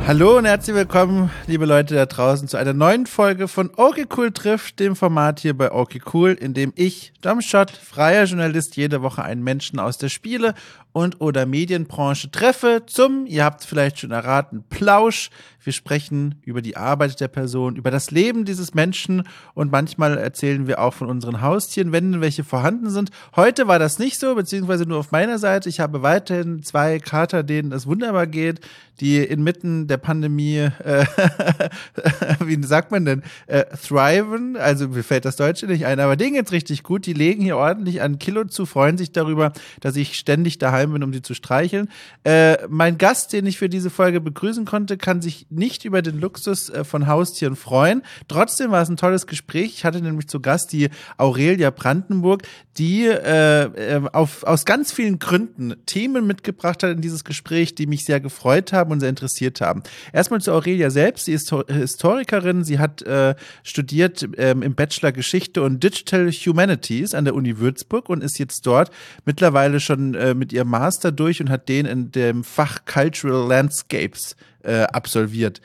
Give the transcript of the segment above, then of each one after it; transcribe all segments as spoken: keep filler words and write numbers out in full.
Hallo und herzlich willkommen, liebe Leute da draußen, zu einer neuen Folge von Okay Cool trifft, dem Format hier bei Okay Cool, in dem ich, Domschott, freier Journalist, jede Woche einen Menschen aus der Spiele- und oder Medienbranche treffe zum, ihr habt es vielleicht schon erraten, Plausch. Wir sprechen über die Arbeit der Person, über das Leben dieses Menschen und manchmal erzählen wir auch von unseren Haustieren, wenn denn welche vorhanden sind. Heute war das nicht so, beziehungsweise nur auf meiner Seite. Ich habe weiterhin zwei Kater, denen es wunderbar geht, die inmitten der Pandemie, äh, wie sagt man denn, äh, thriven, also mir fällt das Deutsche nicht ein, aber denen geht's richtig gut, die legen hier ordentlich an Kilo zu, freuen sich darüber, dass ich ständig daheim bin, um die zu streicheln. Äh, mein Gast, den ich für diese Folge begrüßen konnte, kann sich nicht über den Luxus äh, von Haustieren freuen. Trotzdem war es ein tolles Gespräch. Ich hatte nämlich zu Gast die Aurelia Brandenburg, die äh, äh, auf, aus ganz vielen Gründen Themen mitgebracht hat in dieses Gespräch, die mich sehr gefreut haben und sehr interessiert haben. Erstmal zu Aurelia selbst. Sie ist Historikerin. Sie hat äh, studiert ähm, im Bachelor Geschichte und Digital Humanities an der Uni Würzburg und ist jetzt dort mittlerweile schon äh, mit ihrem Master durch und hat den in dem Fach Cultural Landscapes äh, absolviert.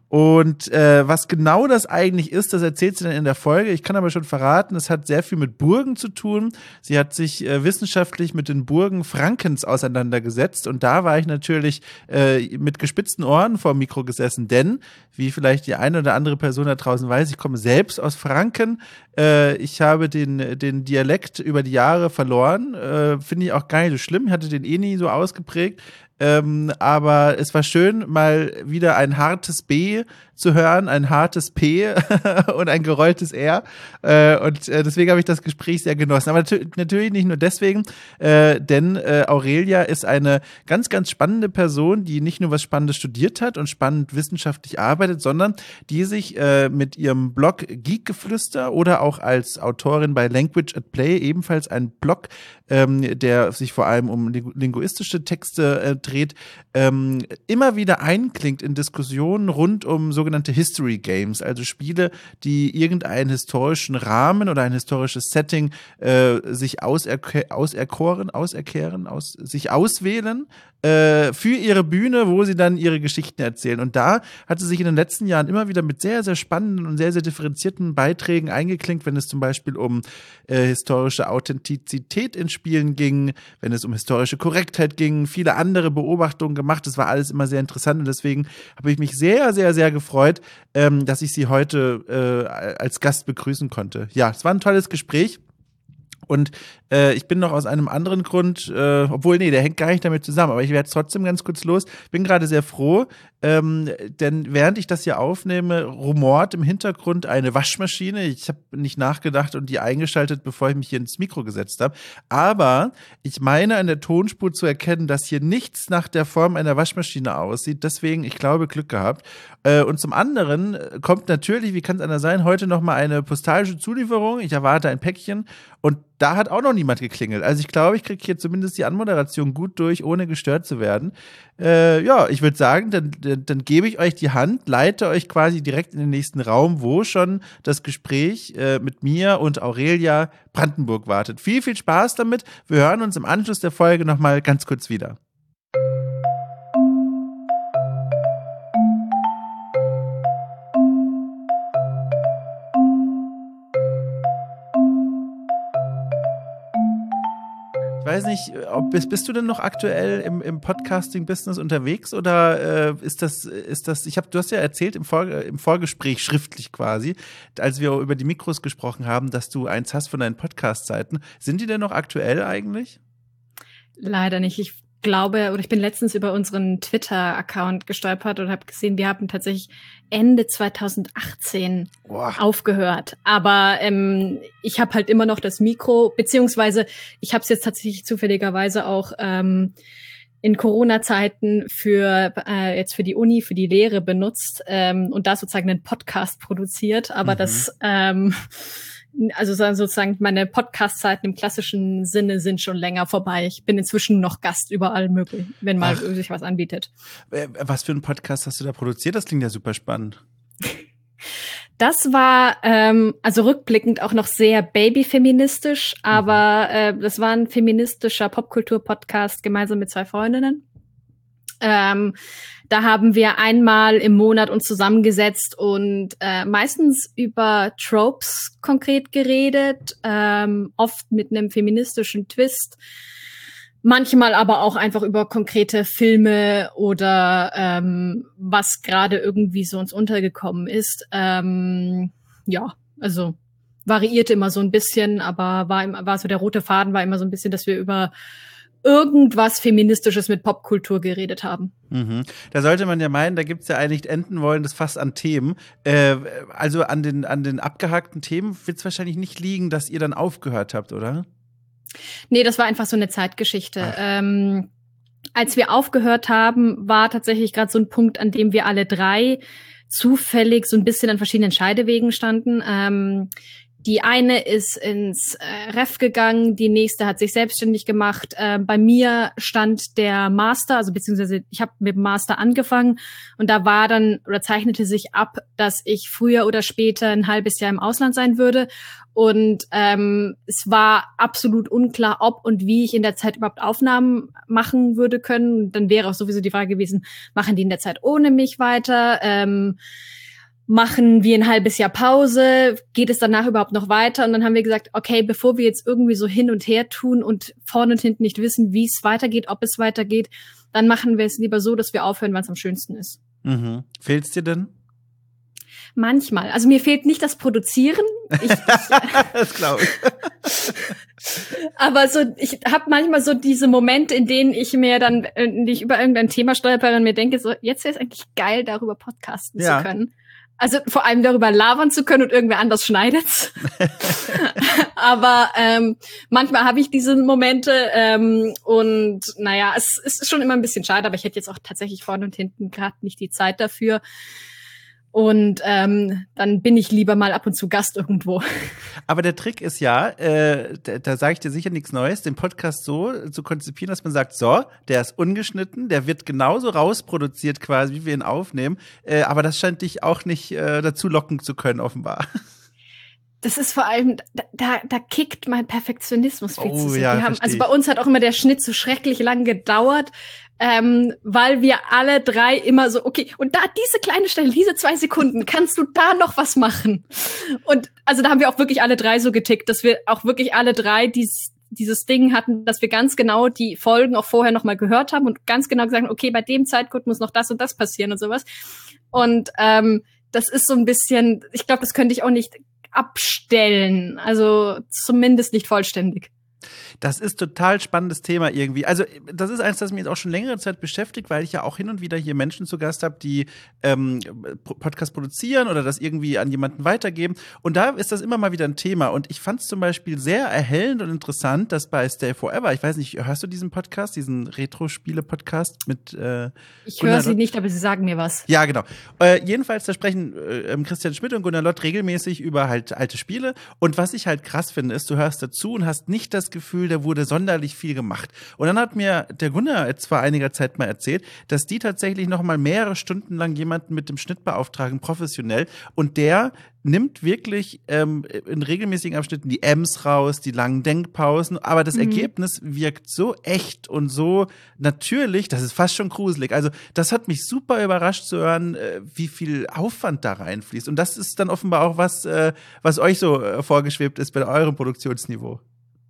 Und äh, was genau das eigentlich ist, das erzählt sie dann in der Folge. Ich kann aber schon verraten, es hat sehr viel mit Burgen zu tun. Sie hat sich äh, wissenschaftlich mit den Burgen Frankens auseinandergesetzt und da war ich natürlich äh, mit gespitzten Ohren vor dem Mikro gesessen, denn, wie vielleicht die eine oder andere Person da draußen weiß, ich komme selbst aus Franken. Äh, ich habe den, den Dialekt über die Jahre verloren, äh, finde ich auch gar nicht so schlimm, ich hatte den eh nie so ausgeprägt. Ähm, aber es war schön, mal wieder ein hartes B zu hören, ein hartes P und ein gerolltes R. Äh, und äh, deswegen habe ich das Gespräch sehr genossen. Aber nat- natürlich nicht nur deswegen, äh, denn äh, Aurelia ist eine ganz, ganz spannende Person, die nicht nur was Spannendes studiert hat und spannend wissenschaftlich arbeitet, sondern die sich äh, mit ihrem Blog Geekgeflüster oder auch als Autorin bei Language at Play, ebenfalls ein Blog, ähm, der sich vor allem um ling- linguistische Texte äh, dreht, ähm, immer wieder einklingt in Diskussionen rund um sogenannte History Games, also Spiele, die irgendeinen historischen Rahmen oder ein historisches Setting äh, sich auserk- auserkoren, auserkehren, aus, sich auswählen äh, für ihre Bühne, wo sie dann ihre Geschichten erzählen. Und da hat sie sich in den letzten Jahren immer wieder mit sehr, sehr spannenden und sehr, sehr differenzierten Beiträgen eingeklinkt, wenn es zum Beispiel um äh, historische Authentizität in Spielen ging, wenn es um historische Korrektheit ging, viele andere Beobachtungen gemacht. Das war alles immer sehr interessant und deswegen habe ich mich sehr, sehr, sehr gefreut, ähm, dass ich sie heute äh, als Gast begrüßen konnte. Ja, es war ein tolles Gespräch. Und äh, ich bin noch aus einem anderen Grund, äh, obwohl, nee, der hängt gar nicht damit zusammen, aber ich werde trotzdem ganz kurz los. Bin gerade sehr froh, ähm, denn während ich das hier aufnehme, rumort im Hintergrund eine Waschmaschine. Ich habe nicht nachgedacht und die eingeschaltet, bevor ich mich hier ins Mikro gesetzt habe. Aber ich meine an der Tonspur zu erkennen, dass hier nichts nach der Form einer Waschmaschine aussieht. Deswegen, ich glaube, Glück gehabt. Äh, und zum anderen kommt natürlich, wie kann es anders sein, heute noch mal eine postalische Zulieferung. Ich erwarte ein Päckchen und da hat auch noch niemand geklingelt. Also ich glaube, ich kriege hier zumindest die Anmoderation gut durch, ohne gestört zu werden. Äh, ja, ich würde sagen, dann, dann, dann gebe ich euch die Hand, leite euch quasi direkt in den nächsten Raum, wo schon das Gespräch äh, mit mir und Aurelia Brandenburg wartet. Viel, viel Spaß damit. Wir hören uns im Anschluss der Folge nochmal ganz kurz wieder. Ich weiß nicht, ob bist, bist du denn noch aktuell im, im Podcasting-Business unterwegs oder äh, ist das, ist das, ich habe, du hast ja erzählt im, Vor, im Vorgespräch schriftlich quasi, als wir über die Mikros gesprochen haben, dass du eins hast von deinen Podcast-Seiten. Sind die denn noch aktuell eigentlich? Leider nicht. Ich glaube, oder ich bin letztens über unseren Twitter-Account gestolpert und habe gesehen, wir haben tatsächlich Ende zwanzig achtzehn Boah. aufgehört. Aber ähm, ich habe halt immer noch das Mikro, beziehungsweise ich habe es jetzt tatsächlich zufälligerweise auch ähm, in Corona-Zeiten für äh, jetzt für die Uni, für die Lehre benutzt ähm, und da sozusagen einen Podcast produziert. Aber mhm. das ähm, also sozusagen meine Podcast-Zeiten im klassischen Sinne sind schon länger vorbei. Ich bin inzwischen noch Gast überall möglich, wenn mal Ach. sich was anbietet. Was für einen Podcast hast du da produziert? Das klingt ja super spannend. Das war ähm, also rückblickend auch noch sehr babyfeministisch, aber äh, das war ein feministischer Popkultur-Podcast gemeinsam mit zwei Freundinnen. Ähm, da haben wir einmal im Monat uns zusammengesetzt und äh, meistens über Tropes konkret geredet, ähm, oft mit einem feministischen Twist, manchmal aber auch einfach über konkrete Filme oder ähm, was gerade irgendwie so uns untergekommen ist. Ähm, ja, also variierte immer so ein bisschen, aber war, im, war so der rote Faden war immer so ein bisschen, dass wir über irgendwas Feministisches mit Popkultur geredet haben. Mhm. Da sollte man ja meinen, da gibt's ja eigentlich enden wollen, das fast an Themen. Äh, also an den, an den abgehackten Themen wird's wahrscheinlich nicht liegen, dass ihr dann aufgehört habt, oder? Nee, das war einfach so eine Zeitgeschichte. Ähm, als wir aufgehört haben, war tatsächlich gerade so ein Punkt, an dem wir alle drei zufällig so ein bisschen an verschiedenen Scheidewegen standen. Ähm, Die eine ist ins äh, Ref gegangen, die nächste hat sich selbstständig gemacht. Äh, bei mir stand der Master, also beziehungsweise ich habe mit dem Master angefangen und da war dann oder zeichnete sich ab, dass ich früher oder später ein halbes Jahr im Ausland sein würde. Und ähm, es war absolut unklar, ob und wie ich in der Zeit überhaupt Aufnahmen machen würde können. Und dann wäre auch sowieso die Frage gewesen, machen die in der Zeit ohne mich weiter? Ähm, Machen wir ein halbes Jahr Pause? Geht es danach überhaupt noch weiter? Und dann haben wir gesagt, okay, bevor wir jetzt irgendwie so hin und her tun und vorne und hinten nicht wissen, wie es weitergeht, ob es weitergeht, dann machen wir es lieber so, dass wir aufhören, wann es am schönsten ist. Mhm. Fehlt's dir denn? Manchmal. Also mir fehlt nicht das Produzieren. Ich, das glaube ich. Aber so, ich habe manchmal so diese Momente, in denen ich mir dann, in die ich über irgendein Thema stolpere und mir denke, so jetzt wäre es eigentlich geil, darüber podcasten ja. zu können. Also vor allem darüber labern zu können und irgendwer anders schneidet's. Aber ähm, manchmal habe ich diese Momente ähm, und naja, es, es ist schon immer ein bisschen schade, aber ich hätte jetzt auch tatsächlich vorne und hinten gerade nicht die Zeit dafür. Und ähm, dann bin ich lieber mal ab und zu Gast irgendwo. Aber der Trick ist ja, äh, da, da sage ich dir sicher nichts Neues, den Podcast so zu konzipieren, dass man sagt, so, der ist ungeschnitten, der wird genauso rausproduziert quasi, wie wir ihn aufnehmen. Äh, aber das scheint dich auch nicht äh, dazu locken zu können, offenbar. Das ist vor allem, da, da kickt mein Perfektionismus viel oh, zu sehr. Ja, Wir haben, also bei uns hat auch immer der Schnitt so schrecklich lang gedauert, ähm, weil wir alle drei immer so, okay, und da diese kleine Stelle, diese zwei Sekunden, kannst du da noch was machen? Und also da haben wir auch wirklich alle drei so getickt, dass wir auch wirklich alle drei dieses, dieses Ding hatten, dass wir ganz genau die Folgen auch vorher noch mal gehört haben und ganz genau gesagt haben, okay, bei dem Zeitcode muss noch das und das passieren und sowas. Und ähm, das ist so ein bisschen, ich glaube, das könnte ich auch nicht abstellen, also zumindest nicht vollständig. Das ist total spannendes Thema irgendwie. Also das ist eins, das mich jetzt auch schon längere Zeit beschäftigt, weil ich ja auch hin und wieder hier Menschen zu Gast habe, die ähm, Podcast produzieren oder das irgendwie an jemanden weitergeben. Und da ist das immer mal wieder ein Thema. Und ich fand es zum Beispiel sehr erhellend und interessant, dass bei Stay Forever, ich weiß nicht, hörst du diesen Podcast, diesen Retro-Spiele-Podcast mit äh, Ich höre sie nicht, aber sie sagen mir was. Ja, genau. Äh, jedenfalls, da sprechen äh, Christian Schmidt und Gunnar Lott regelmäßig über halt alte Spiele. Und was ich halt krass finde, ist, du hörst dazu und hast nicht das Gefühl, da wurde sonderlich viel gemacht. Und dann hat mir der Gunnar jetzt vor einiger Zeit mal erzählt, dass die tatsächlich noch mal mehrere Stunden lang jemanden mit dem Schnitt beauftragen, professionell. Und der nimmt wirklich ähm, in regelmäßigen Abschnitten die Ems raus, die langen Denkpausen, aber das mhm. Ergebnis wirkt so echt und so natürlich, das ist fast schon gruselig. Also das hat mich super überrascht zu hören, äh, wie viel Aufwand da reinfließt. Und das ist dann offenbar auch was, äh, was euch so äh, vorgeschwebt ist bei eurem Produktionsniveau.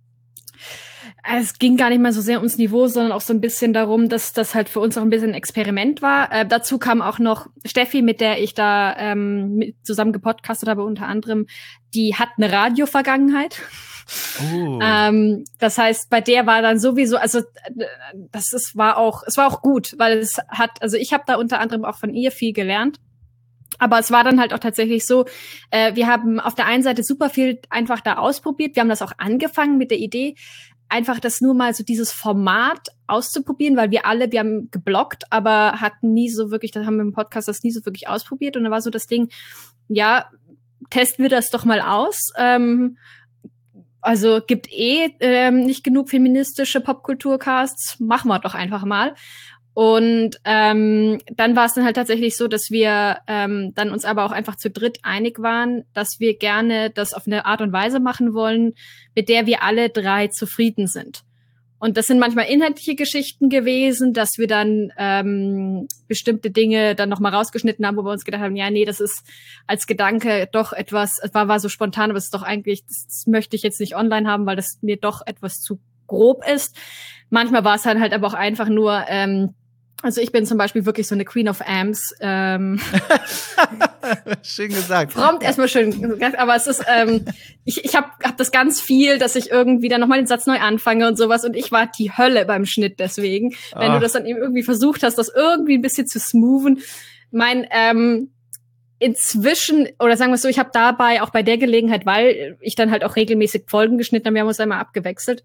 Es ging gar nicht mal so sehr ums Niveau, sondern auch so ein bisschen darum, dass das halt für uns auch ein bisschen ein Experiment war. Äh, dazu kam auch noch Steffi, mit der ich da ähm, mit zusammen gepodcastet habe, unter anderem, die hat eine Radio-Vergangenheit. Oh. ähm, das heißt, bei der war dann sowieso, also das ist, war auch, es war auch gut, weil es hat, also ich habe da unter anderem auch von ihr viel gelernt. Aber es war dann halt auch tatsächlich so, äh, wir haben auf der einen Seite super viel einfach da ausprobiert. Wir haben das auch angefangen mit der Idee, einfach das nur mal so dieses Format auszuprobieren, weil wir alle, wir haben gebloggt, aber hatten nie so wirklich, da haben wir im Podcast das nie so wirklich ausprobiert. Und da war so das Ding, ja, testen wir das doch mal aus. Ähm, also gibt eh ähm, nicht genug feministische Popkulturcasts, machen wir doch einfach mal. Und ähm, dann war es dann halt tatsächlich so, dass wir ähm, dann uns aber auch einfach zu dritt einig waren, dass wir gerne das auf eine Art und Weise machen wollen, mit der wir alle drei zufrieden sind. Und das sind manchmal inhaltliche Geschichten gewesen, dass wir dann ähm, bestimmte Dinge dann nochmal rausgeschnitten haben, wo wir uns gedacht haben, ja, nee, das ist als Gedanke doch etwas, es war, war so spontan, aber es ist doch eigentlich, das, das möchte ich jetzt nicht online haben, weil das mir doch etwas zu grob ist. Manchmal war es dann halt aber auch einfach nur, ähm, also ich bin zum Beispiel wirklich so eine Queen of Amps. Ähm, schön gesagt. Prompt erstmal schön gesagt, aber es ist, ähm, ich, ich habe hab das ganz viel, dass ich irgendwie dann nochmal den Satz neu anfange und sowas und ich war die Hölle beim Schnitt deswegen. Wenn Ach. du das dann eben irgendwie versucht hast, das irgendwie ein bisschen zu smoothen. Mein, ähm, inzwischen, oder sagen wir es so, ich habe dabei auch bei der Gelegenheit, weil ich dann halt auch regelmäßig Folgen geschnitten habe, wir haben uns einmal abgewechselt,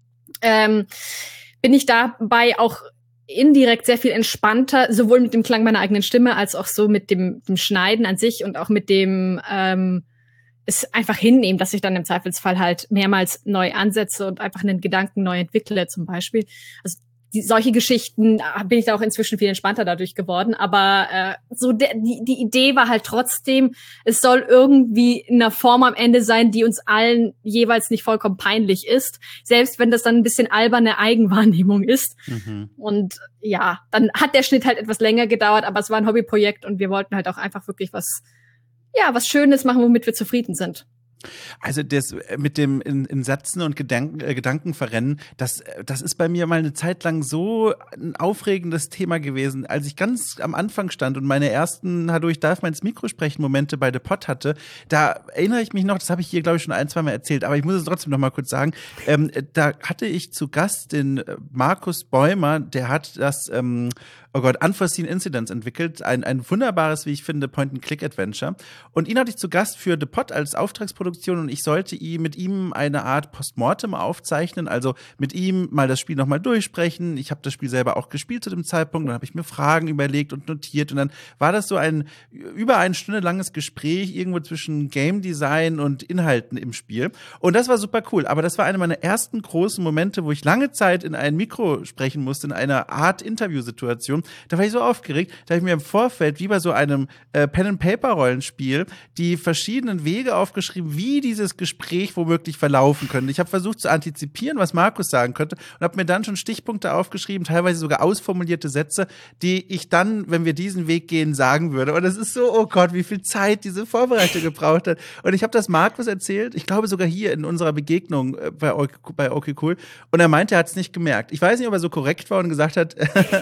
ähm, bin ich dabei auch indirekt sehr viel entspannter, sowohl mit dem Klang meiner eigenen Stimme als auch so mit dem, dem Schneiden an sich und auch mit dem ähm, es einfach hinnehmen, dass ich dann im Zweifelsfall halt mehrmals neu ansetze und einfach einen Gedanken neu entwickle zum Beispiel. Also die, solche Geschichten äh, bin ich da auch inzwischen viel entspannter dadurch geworden. Aber äh, so der, die, die Idee war halt trotzdem, es soll irgendwie in einer Form am Ende sein, die uns allen jeweils nicht vollkommen peinlich ist. Selbst wenn das dann ein bisschen alberne Eigenwahrnehmung ist. Mhm. Und ja, dann hat der Schnitt halt etwas länger gedauert, aber es war ein Hobbyprojekt und wir wollten halt auch einfach wirklich was, ja, was Schönes machen, womit wir zufrieden sind. Also das mit dem in, in Sätzen und Gedanken, äh, Gedanken verrennen, das, das ist bei mir mal eine Zeit lang so ein aufregendes Thema gewesen. Als ich ganz am Anfang stand und meine ersten, hallo, ich darf mal ins Mikro sprechen, Momente bei The Pod hatte, da erinnere ich mich noch, das habe ich hier, glaube ich, schon ein, zwei Mal erzählt, aber ich muss es trotzdem noch mal kurz sagen, ähm, da hatte ich zu Gast den Markus Bäumer, der hat das, ähm, oh Gott, Unforeseen Incidents entwickelt, ein, ein wunderbares, wie ich finde, Point-and-Click-Adventure. Und ihn hatte ich zu Gast für The Pod als Auftragsproduktion und ich sollte ihm, mit ihm eine Art Postmortem aufzeichnen, also mit ihm mal das Spiel nochmal durchsprechen. Ich habe das Spiel selber auch gespielt zu dem Zeitpunkt, dann habe ich mir Fragen überlegt und notiert und dann war das so ein über eine Stunde langes Gespräch irgendwo zwischen Game Design und Inhalten im Spiel. Und das war super cool, aber das war eine meiner ersten großen Momente, wo ich lange Zeit in ein Mikro sprechen musste, in einer Art Interviewsituation. Da war ich so aufgeregt, da habe ich mir im Vorfeld, wie bei so einem äh, Pen-and-Paper-Rollenspiel, die verschiedenen Wege aufgeschrieben, wie dieses Gespräch womöglich verlaufen könnte. Ich habe versucht zu antizipieren, was Markus sagen könnte und habe mir dann schon Stichpunkte aufgeschrieben, teilweise sogar ausformulierte Sätze, die ich dann, wenn wir diesen Weg gehen, sagen würde. Und es ist so, oh Gott, wie viel Zeit diese Vorbereitung gebraucht hat. Und ich habe das Markus erzählt, ich glaube sogar hier in unserer Begegnung bei, bei Okay Cool. Und er meinte, er hat es nicht gemerkt. Ich weiß nicht, ob er so korrekt war und gesagt hat,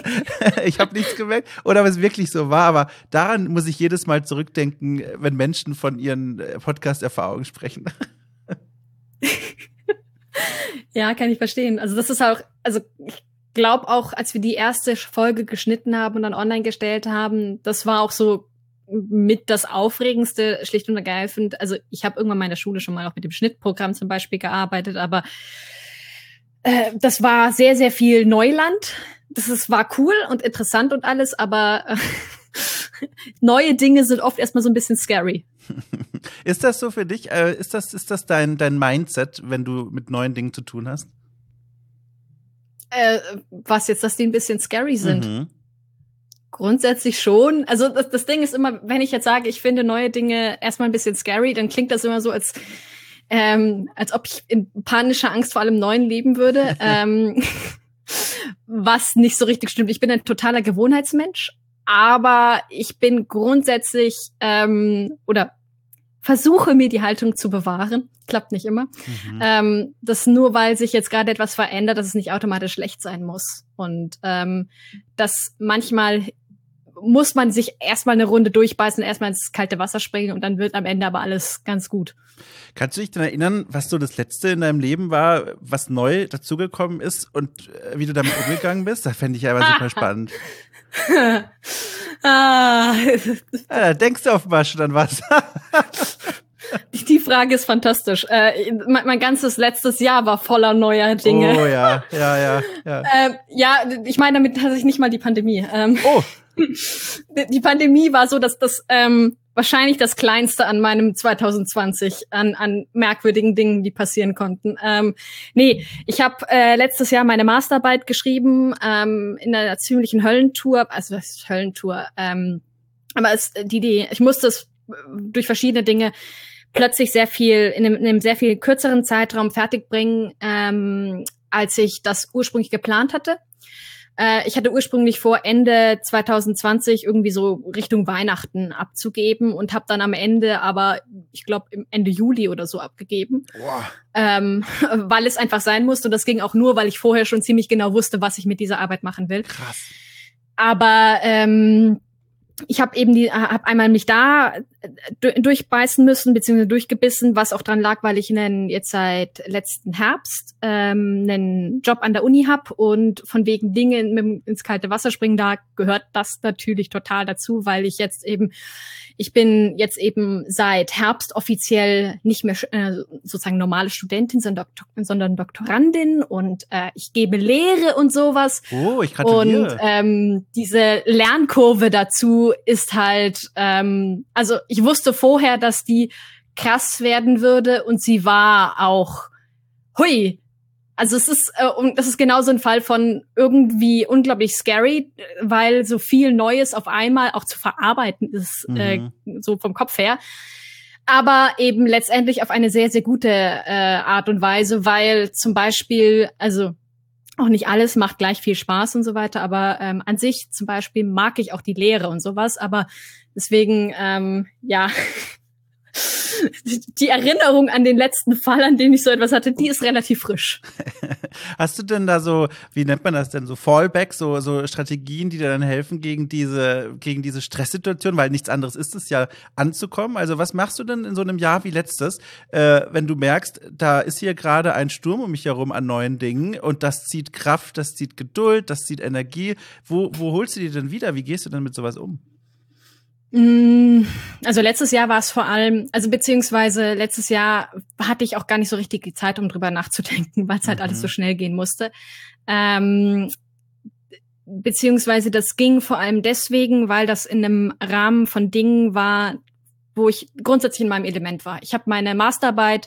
ich habe nichts gemerkt oder ob es wirklich so war, aber daran muss ich jedes Mal zurückdenken, wenn Menschen von ihren Podcast-Erfahrungen sprechen. Ja, kann ich verstehen. Also das ist auch, also ich glaube auch, als wir die erste Folge geschnitten haben und dann online gestellt haben, das war auch so mit das Aufregendste, schlicht und ergreifend. Also ich habe irgendwann mal in der Schule schon mal auch mit dem Schnittprogramm zum Beispiel gearbeitet, aber äh, das war sehr, sehr viel Neuland. Das ist, war cool und interessant und alles, aber äh, neue Dinge sind oft erstmal so ein bisschen scary. Ist das so für dich? Äh, ist das, ist das dein, dein Mindset, wenn du mit neuen Dingen zu tun hast? Äh, was jetzt, dass die ein bisschen scary sind? Mhm. Grundsätzlich schon. Also das, das Ding ist immer, wenn ich jetzt sage, ich finde neue Dinge erstmal ein bisschen scary, dann klingt das immer so, als ähm, als ob ich in panischer Angst vor allem Neuen leben würde. ähm, was nicht so richtig stimmt. Ich bin ein totaler Gewohnheitsmensch, aber ich bin grundsätzlich ähm, oder versuche mir die Haltung zu bewahren. Klappt nicht immer. Mhm. Ähm, das nur, weil sich jetzt gerade etwas verändert, dass es nicht automatisch schlecht sein muss. Und ähm, dass manchmal muss man sich erstmal eine Runde durchbeißen, erstmal ins kalte Wasser springen und dann wird am Ende aber alles ganz gut. Kannst du dich denn erinnern, was so das Letzte in deinem Leben war, was neu dazugekommen ist und äh, wie du damit umgegangen bist? Das fände ich aber super spannend. ah. Ja, denkst du offenbar schon an was. Die Frage ist fantastisch. Äh, mein, mein ganzes letztes Jahr war voller neuer Dinge. Oh ja, ja, ja. Ja, äh, ja ich meine damit tatsächlich nicht mal die Pandemie. Ähm, oh. Die Pandemie war so, dass das ähm, wahrscheinlich das Kleinste an meinem zwanzig zwanzig an, an merkwürdigen Dingen, die passieren konnten. Ähm, nee, ich habe äh, letztes Jahr meine Masterarbeit geschrieben ähm, in einer ziemlichen Höllentour. Also das ist Höllentour. Ähm, aber es, die, die, ich musste es durch verschiedene Dinge plötzlich sehr viel, in einem, in einem sehr viel kürzeren Zeitraum fertigbringen. Ähm, als ich das ursprünglich geplant hatte. Äh, ich hatte ursprünglich vor, Ende zwanzig zwanzig irgendwie so Richtung Weihnachten abzugeben und habe dann am Ende aber, ich glaube, Ende Juli oder so abgegeben, ähm, weil es einfach sein musste. Und das ging auch nur, weil ich vorher schon ziemlich genau wusste, was ich mit dieser Arbeit machen will. Krass. Aber ähm, ich habe eben die, habe einmal mich da durchbeißen müssen, beziehungsweise durchgebissen, was auch dran lag, weil ich einen, jetzt seit letzten Herbst ähm, einen Job an der Uni hab und von wegen Dinge mit, ins kalte Wasser springen, da gehört das natürlich total dazu, weil ich jetzt eben, ich bin jetzt eben seit Herbst offiziell nicht mehr äh, sozusagen normale Studentin, sondern, Doktor, sondern Doktorandin und äh, ich gebe Lehre und sowas. Oh, ich gratuliere. Und ähm, diese Lernkurve dazu ist halt, ähm, also ich wusste vorher, dass die krass werden würde und sie war auch, hui. Also es ist, äh, und das ist genau so ein Fall von irgendwie unglaublich scary, weil so viel Neues auf einmal auch zu verarbeiten ist, mhm. äh, so vom Kopf her. Aber eben letztendlich auf eine sehr, sehr gute äh, Art und Weise, weil zum Beispiel, also auch nicht alles macht gleich viel Spaß und so weiter, aber ähm, an sich zum Beispiel mag ich auch die Lehre und sowas, aber deswegen, ähm, ja, die Erinnerung an den letzten Fall, an den ich so etwas hatte, die ist relativ frisch. Hast du denn da so, wie nennt man das denn, so Fallback, so, so Strategien, die dir dann helfen gegen diese, gegen diese Stresssituation, weil nichts anderes ist es ja, anzukommen? Also was machst du denn in so einem Jahr wie letztes, äh, wenn du merkst, da ist hier gerade ein Sturm um mich herum an neuen Dingen und das zieht Kraft, das zieht Geduld, das zieht Energie. Wo, wo holst du die denn wieder? Wie gehst du denn mit sowas um? Also letztes Jahr war es vor allem, also beziehungsweise letztes Jahr hatte ich auch gar nicht so richtig die Zeit, um drüber nachzudenken, weil es halt mhm. alles so schnell gehen musste. Ähm, beziehungsweise das ging vor allem deswegen, weil das in einem Rahmen von Dingen war, wo ich grundsätzlich in meinem Element war. Ich habe meine Masterarbeit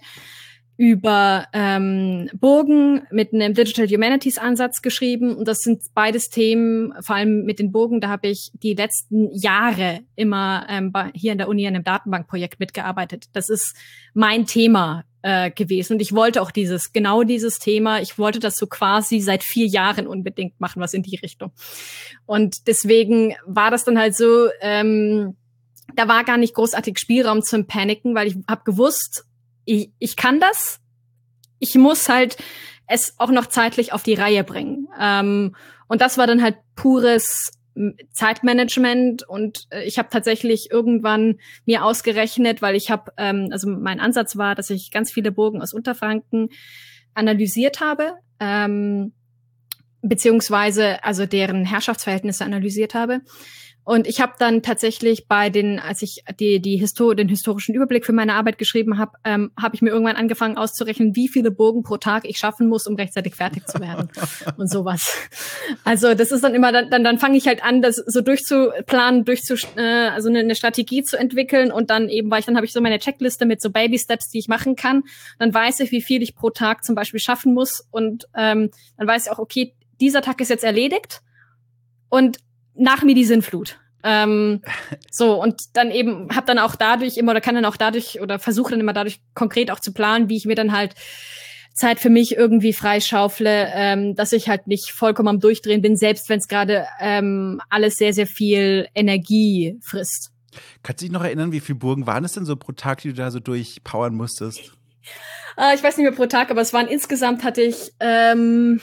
über ähm, Burgen mit einem Digital Humanities Ansatz geschrieben und das sind beides Themen, vor allem mit den Burgen, da habe ich die letzten Jahre immer ähm, bei, hier in der Uni an einem Datenbankprojekt mitgearbeitet. Das ist mein Thema äh, gewesen und ich wollte auch dieses, genau dieses Thema, ich wollte das so quasi seit vier Jahren unbedingt machen, was in die Richtung. Und deswegen war das dann halt so, ähm, da war gar nicht großartig Spielraum zum Paniken, weil ich habe gewusst, Ich, ich kann das. Ich muss halt es auch noch zeitlich auf die Reihe bringen. Ähm, und das war dann halt pures Zeitmanagement. Und äh, ich habe tatsächlich irgendwann mir ausgerechnet, weil ich habe, ähm, also mein Ansatz war, dass ich ganz viele Burgen aus Unterfranken analysiert habe, ähm, beziehungsweise also deren Herrschaftsverhältnisse analysiert habe. Und ich habe dann tatsächlich bei den, als ich die, die Histor- den historischen Überblick für meine Arbeit geschrieben habe, ähm, habe ich mir irgendwann angefangen auszurechnen, wie viele Burgen pro Tag ich schaffen muss, um rechtzeitig fertig zu werden und sowas. Also das ist dann immer, dann dann, dann fange ich halt an, das so durchzuplanen, durchzu, äh, also eine, eine Strategie zu entwickeln und dann eben, weil ich dann habe ich so meine Checkliste mit so Baby Steps, die ich machen kann. Dann weiß ich, wie viel ich pro Tag zum Beispiel schaffen muss und ähm, dann weiß ich auch, okay, dieser Tag ist jetzt erledigt und nach mir die Sinnflut. Ähm, so, und dann eben hab dann auch dadurch immer, oder kann dann auch dadurch, oder versuche dann immer dadurch konkret auch zu planen, wie ich mir dann halt Zeit für mich irgendwie freischaufle, ähm, dass ich halt nicht vollkommen am Durchdrehen bin, selbst wenn es gerade ähm, alles sehr, sehr viel Energie frisst. Kannst du dich noch erinnern, wie viele Burgen waren es denn so pro Tag, die du da so durchpowern musstest? Äh, ich weiß nicht mehr pro Tag, aber es waren insgesamt hatte ich, ähm,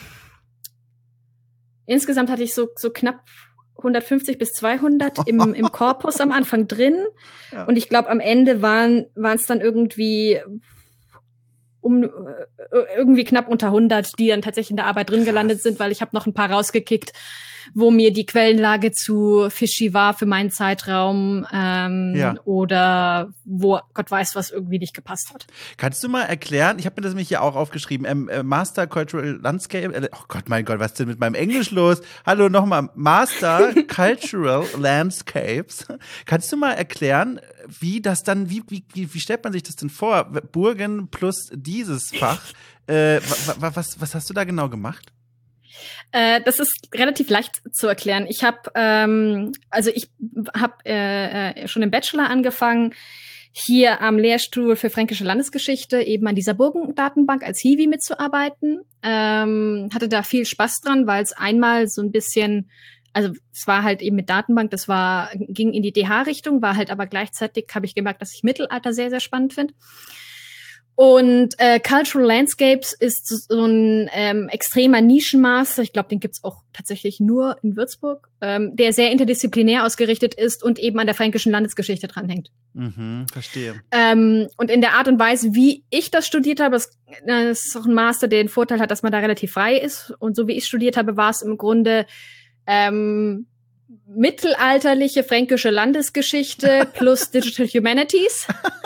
insgesamt hatte ich so, so knapp hundertfünfzig bis zweihundert im, im Korpus am Anfang drin. Ja. Und ich glaube, am Ende waren waren es dann irgendwie um irgendwie knapp unter hundert, die dann tatsächlich in der Arbeit drin gelandet sind, weil ich habe noch ein paar rausgekickt, wo mir die Quellenlage zu fishy war für meinen Zeitraum ähm, ja. oder wo Gott weiß, was irgendwie nicht gepasst hat. Kannst du mal erklären, ich habe mir das nämlich hier auch aufgeschrieben, ähm, äh, Master Cultural Landscape, äh, oh Gott, mein Gott, was ist denn mit meinem Englisch los? Hallo nochmal, Master Cultural Landscapes. Kannst du mal erklären, wie das dann, wie, wie, wie stellt man sich das denn vor? Burgen plus dieses Fach, äh, was, was, was hast du da genau gemacht? Äh, das ist relativ leicht zu erklären. Ich habe, ähm, also ich habe äh, äh, schon im Bachelor angefangen, hier am Lehrstuhl für Fränkische Landesgeschichte eben an dieser Burgendatenbank als Hiwi mitzuarbeiten. Ähm, hatte da viel Spaß dran, weil es einmal so ein bisschen, also es war halt eben mit Datenbank, das war ging in die D H-Richtung, war halt aber gleichzeitig, habe ich gemerkt, dass ich Mittelalter sehr, sehr spannend finde. Und äh, Cultural Landscapes ist so ein ähm, extremer Nischenmaster, ich glaube, den gibt's auch tatsächlich nur in Würzburg, ähm, der sehr interdisziplinär ausgerichtet ist und eben an der fränkischen Landesgeschichte dranhängt. Mhm, verstehe. Ähm, und in der Art und Weise, wie ich das studiert habe, das, das ist auch ein Master, der den Vorteil hat, dass man da relativ frei ist. Und so wie ich studiert habe, war es im Grunde ähm, mittelalterliche fränkische Landesgeschichte plus Digital Humanities.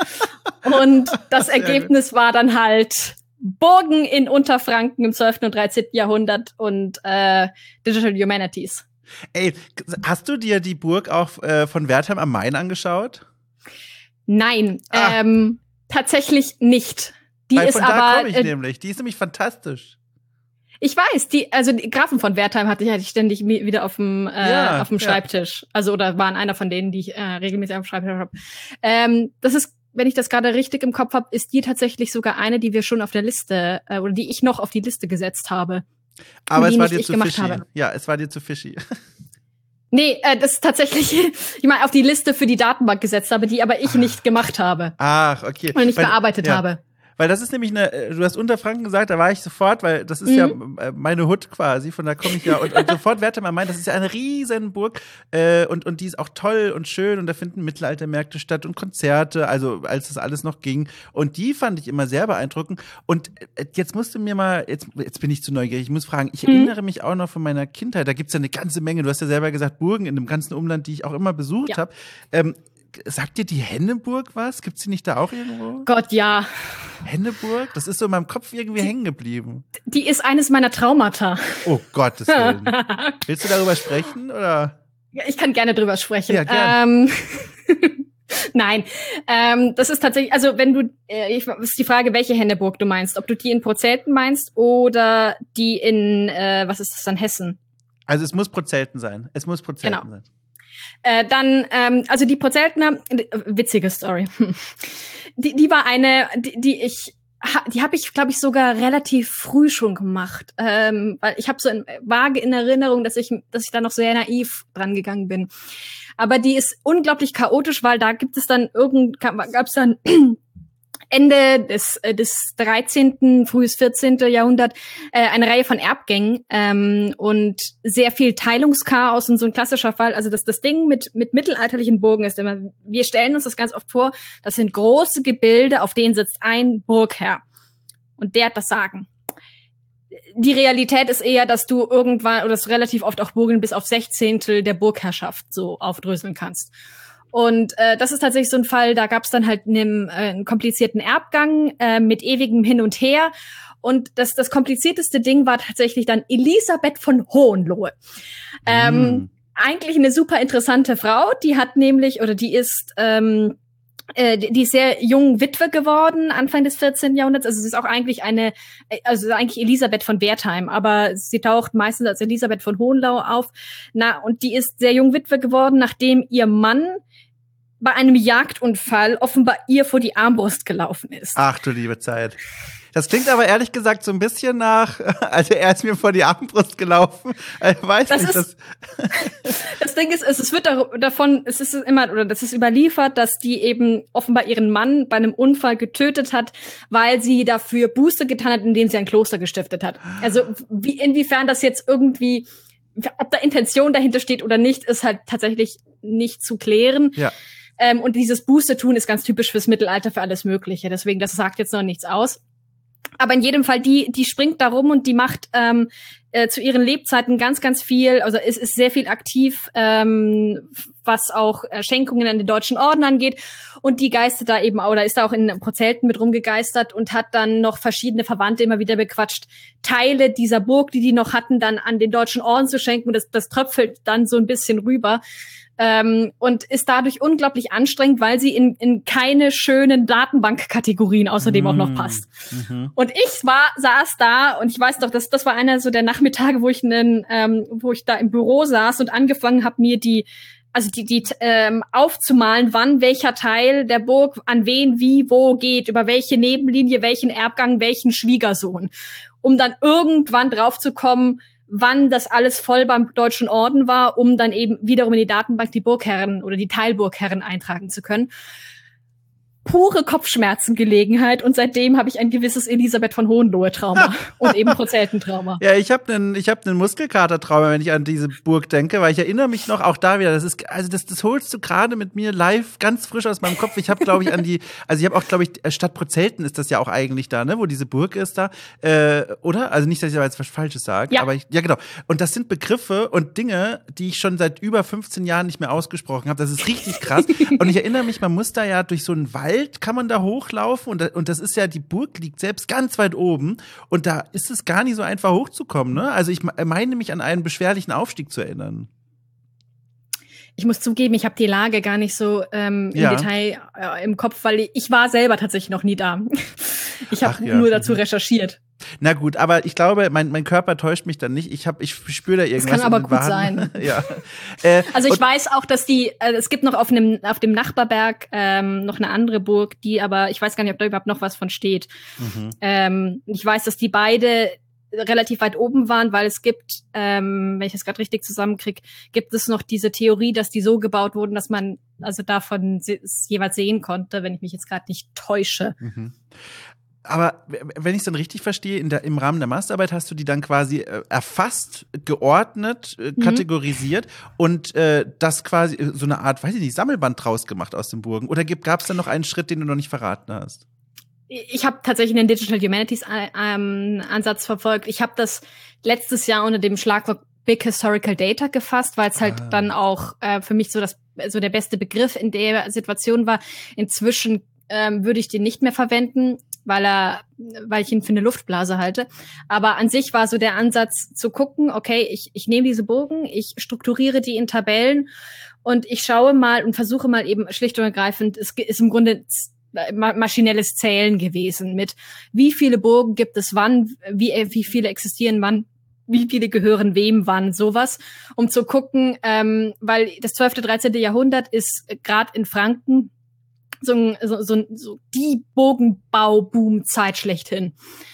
Und das Ergebnis war dann halt Burgen in Unterfranken im zwölften und dreizehnten Jahrhundert und äh, Digital Humanities. Ey, hast du dir die Burg auch äh, von Wertheim am Main angeschaut? Nein, ah. ähm, tatsächlich nicht. Die Weil ist von aber. Da komme ich äh, nämlich. Die ist nämlich fantastisch. Ich weiß, die, also die Grafen von Wertheim hatte ich, hatte ich ständig wieder auf dem, äh, Ja, auf dem ja. Schreibtisch. Also, oder waren einer von denen, die ich äh, regelmäßig auf dem Schreibtisch habe. Ähm, das ist, wenn ich das gerade richtig im Kopf habe, ist die tatsächlich sogar eine, die wir schon auf der Liste, äh, oder die ich noch auf die Liste gesetzt habe. Aber es war nicht dir ich zu gemacht fishy. habe. Ja, es war dir zu fishy. Nee, äh, das ist tatsächlich, ich meine, auf die Liste für die Datenbank gesetzt habe, die aber ich nicht gemacht habe. Ach, okay. Und nicht Weil- bearbeitet ja. habe. Weil das ist nämlich eine, äh, du hast Unterfranken gesagt, da war ich sofort, weil das ist Mhm. ja äh, meine Hut quasi, von da komme ich ja. Und, und sofort Wertheim am Main, das ist ja eine riesen Burg äh, und, und die ist auch toll und schön und da finden Mittelaltermärkte statt und Konzerte, also als das alles noch ging. Und die fand ich immer sehr beeindruckend. Und äh, jetzt musst du mir mal, jetzt, jetzt bin ich zu neugierig, ich muss fragen, ich Mhm. erinnere mich auch noch von meiner Kindheit, da gibt's ja eine ganze Menge, du hast ja selber gesagt, Burgen in dem ganzen Umland, die ich auch immer besucht Ja. habe. Ähm, sagt dir die Henneburg was? Gibt's die nicht da auch irgendwo? Gott, ja. Henneburg? Das ist so in meinem Kopf irgendwie hängen geblieben. Die ist eines meiner Traumata. Oh Gottes Willen. Willst du darüber sprechen oder? Ja, ich kann gerne drüber sprechen. Ja, gern. Ähm, Nein, ähm, das ist tatsächlich, also wenn du, äh, ich, ist die Frage, welche Henneburg du meinst, ob du die in Prozelten meinst oder die in, äh, was ist das dann, Hessen? Also es muss Prozelten sein. Es muss Prozelten Genau. sein. Äh, dann, ähm, also die Prozeltner, äh, witzige Story. Die, die war eine, die, die ich, ha, die habe ich, glaube ich, sogar relativ früh schon gemacht, ähm, weil ich habe so in, vage in Erinnerung, dass ich, dass ich da noch sehr naiv dran gegangen bin. Aber die ist unglaublich chaotisch, weil da gibt es dann irgend, gab es dann Ende des, äh, des dreizehnten, frühes vierzehnten Jahrhundert äh, eine Reihe von Erbgängen ähm, und sehr viel Teilungschaos und so ein klassischer Fall. Also das, das Ding mit, mit mittelalterlichen Burgen ist immer, wir stellen uns das ganz oft vor, das sind große Gebilde, auf denen sitzt ein Burgherr und der hat das Sagen. Die Realität ist eher, dass du irgendwann, oder dass du relativ oft auch Burgen bis auf Sechzehntel der Burgherrschaft so aufdröseln kannst. Und äh, das ist tatsächlich so ein Fall, da gab es dann halt einen, äh, einen komplizierten Erbgang äh, mit ewigem Hin und Her. Und das, das komplizierteste Ding war tatsächlich dann Elisabeth von Hohenlohe. Mm. Ähm, eigentlich eine super interessante Frau, die hat nämlich, oder die ist, ähm, äh, die, die ist sehr jung Witwe geworden, Anfang des vierzehnten Jahrhunderts. Also sie ist auch eigentlich eine, also eigentlich Elisabeth von Wertheim, aber sie taucht meistens als Elisabeth von Hohenlohe auf. Na, und die ist sehr jung Witwe geworden, nachdem ihr Mann bei einem Jagdunfall offenbar ihr vor die Armbrust gelaufen ist. Ach du liebe Zeit. Das klingt aber ehrlich gesagt so ein bisschen nach, also er ist mir vor die Armbrust gelaufen. Ich weiß Das nicht, ist- das Das Ding ist, es, es wird dar- davon, es ist immer, oder das ist überliefert, dass die eben offenbar ihren Mann bei einem Unfall getötet hat, weil sie dafür Buße getan hat, indem sie ein Kloster gestiftet hat. Also wie, inwiefern das jetzt irgendwie, ob da Intention dahinter steht oder nicht, ist halt tatsächlich nicht zu klären. ja. Ähm, und dieses Buße tun ist ganz typisch fürs Mittelalter, für alles Mögliche. Deswegen, das sagt jetzt noch nichts aus. Aber in jedem Fall, die, die springt da rum und die macht ähm, äh, zu ihren Lebzeiten ganz, ganz viel, also es ist sehr viel aktiv, ähm, was auch äh, Schenkungen an den Deutschen Orden angeht. Und die geistert da eben auch, oder ist da auch in Prozelten mit rumgegeistert und hat dann noch verschiedene Verwandte immer wieder bequatscht, Teile dieser Burg, die die noch hatten, dann an den Deutschen Orden zu schenken. Und das, das tröpfelt dann so ein bisschen rüber. Ähm, und ist dadurch unglaublich anstrengend, weil sie in, in keine schönen Datenbankkategorien außerdem auch noch passt. Mhm. Und ich war, saß da und ich weiß doch, das, das war einer so der Nachmittage, wo ich, nen, ähm, wo ich da im Büro saß und angefangen habe, mir die also die, die ähm, aufzumalen, wann welcher Teil der Burg an wen, wie, wo geht, über welche Nebenlinie, welchen Erbgang, welchen Schwiegersohn, um dann irgendwann draufzukommen, wann das alles voll beim Deutschen Orden war, um dann eben wiederum in die Datenbank die Burgherren oder die Teilburgherren eintragen zu können. Pure Kopfschmerzengelegenheit und seitdem habe ich ein gewisses Elisabeth von Hohenlohe-Trauma und eben Prozelten-Trauma. Ja, ich habe einen ich habe einen Muskelkater-Trauma, wenn ich an diese Burg denke, weil ich erinnere mich noch auch da wieder, das ist also das das holst du gerade mit mir live ganz frisch aus meinem Kopf. Ich habe glaube ich an die also ich habe auch glaube ich Stadt Prozelten ist das ja auch eigentlich da, ne, wo diese Burg ist da, äh, oder? Also nicht, dass ich da jetzt was Falsches sage, ja. aber ich, ja genau. Und das sind Begriffe und Dinge, die ich schon seit über fünfzehn Jahren nicht mehr ausgesprochen habe. Das ist richtig krass und ich erinnere mich, man muss da ja durch so einen Wald kann man da hochlaufen und, da, und das ist ja, die Burg liegt selbst ganz weit oben und da ist es gar nicht so einfach hochzukommen, ne? Also ich meine mich an einen beschwerlichen Aufstieg zu erinnern. Ich muss zugeben, ich habe die Lage gar nicht so ähm, im ja. Detail äh, im Kopf, weil ich war selber tatsächlich noch nie da. Ich habe ja. nur dazu recherchiert. Na gut, aber ich glaube, mein, mein Körper täuscht mich dann nicht. Ich hab, ich spüre da irgendwas. Das kann aber gut Waden. sein. ja. Äh, also ich weiß auch, dass die, äh, es gibt noch auf einem auf dem Nachbarberg ähm, noch eine andere Burg, die aber, ich weiß gar nicht, ob da überhaupt noch was von steht. Mhm. Ähm, ich weiß, dass die beide relativ weit oben waren, weil es gibt, ähm, wenn ich das gerade richtig zusammenkriege, gibt es noch diese Theorie, dass die so gebaut wurden, dass man also davon es jeweils sehen konnte, wenn ich mich jetzt gerade nicht täusche. Mhm. Aber wenn ich es dann richtig verstehe, in der, im Rahmen der Masterarbeit hast du die dann quasi äh, erfasst, geordnet, äh, kategorisiert mhm. und äh, das quasi so eine Art, weiß ich nicht, Sammelband draus gemacht aus den Burgen? Oder gab es dann noch einen Schritt, den du noch nicht verraten hast? Ich habe tatsächlich einen Digital Humanities ähm, Ansatz verfolgt. Ich habe das letztes Jahr unter dem Schlagwort Big Historical Data gefasst, weil es halt ah. dann auch äh, für mich so das so der beste Begriff in der Situation war. Inzwischen ähm, würde ich den nicht mehr verwenden, weil er, weil ich ihn für eine Luftblase halte. Aber an sich war so der Ansatz zu gucken, okay, ich, ich nehme diese Burgen, ich strukturiere die in Tabellen und ich schaue mal und versuche mal eben schlicht und ergreifend, es ist im Grunde maschinelles Zählen gewesen mit, wie viele Burgen gibt es wann, wie, wie viele existieren wann, wie viele gehören wem wann, sowas, um zu gucken, ähm, weil das zwölfte, dreizehnte Jahrhundert ist gerade in Franken So, so, so, so die Bogenbau-Boom-Zeit schlechthin.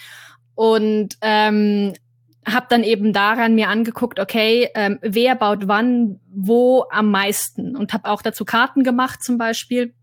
Und ähm, habe dann eben daran mir angeguckt, okay, ähm, wer baut wann, wo am meisten. Und habe auch dazu Karten gemacht zum Beispiel.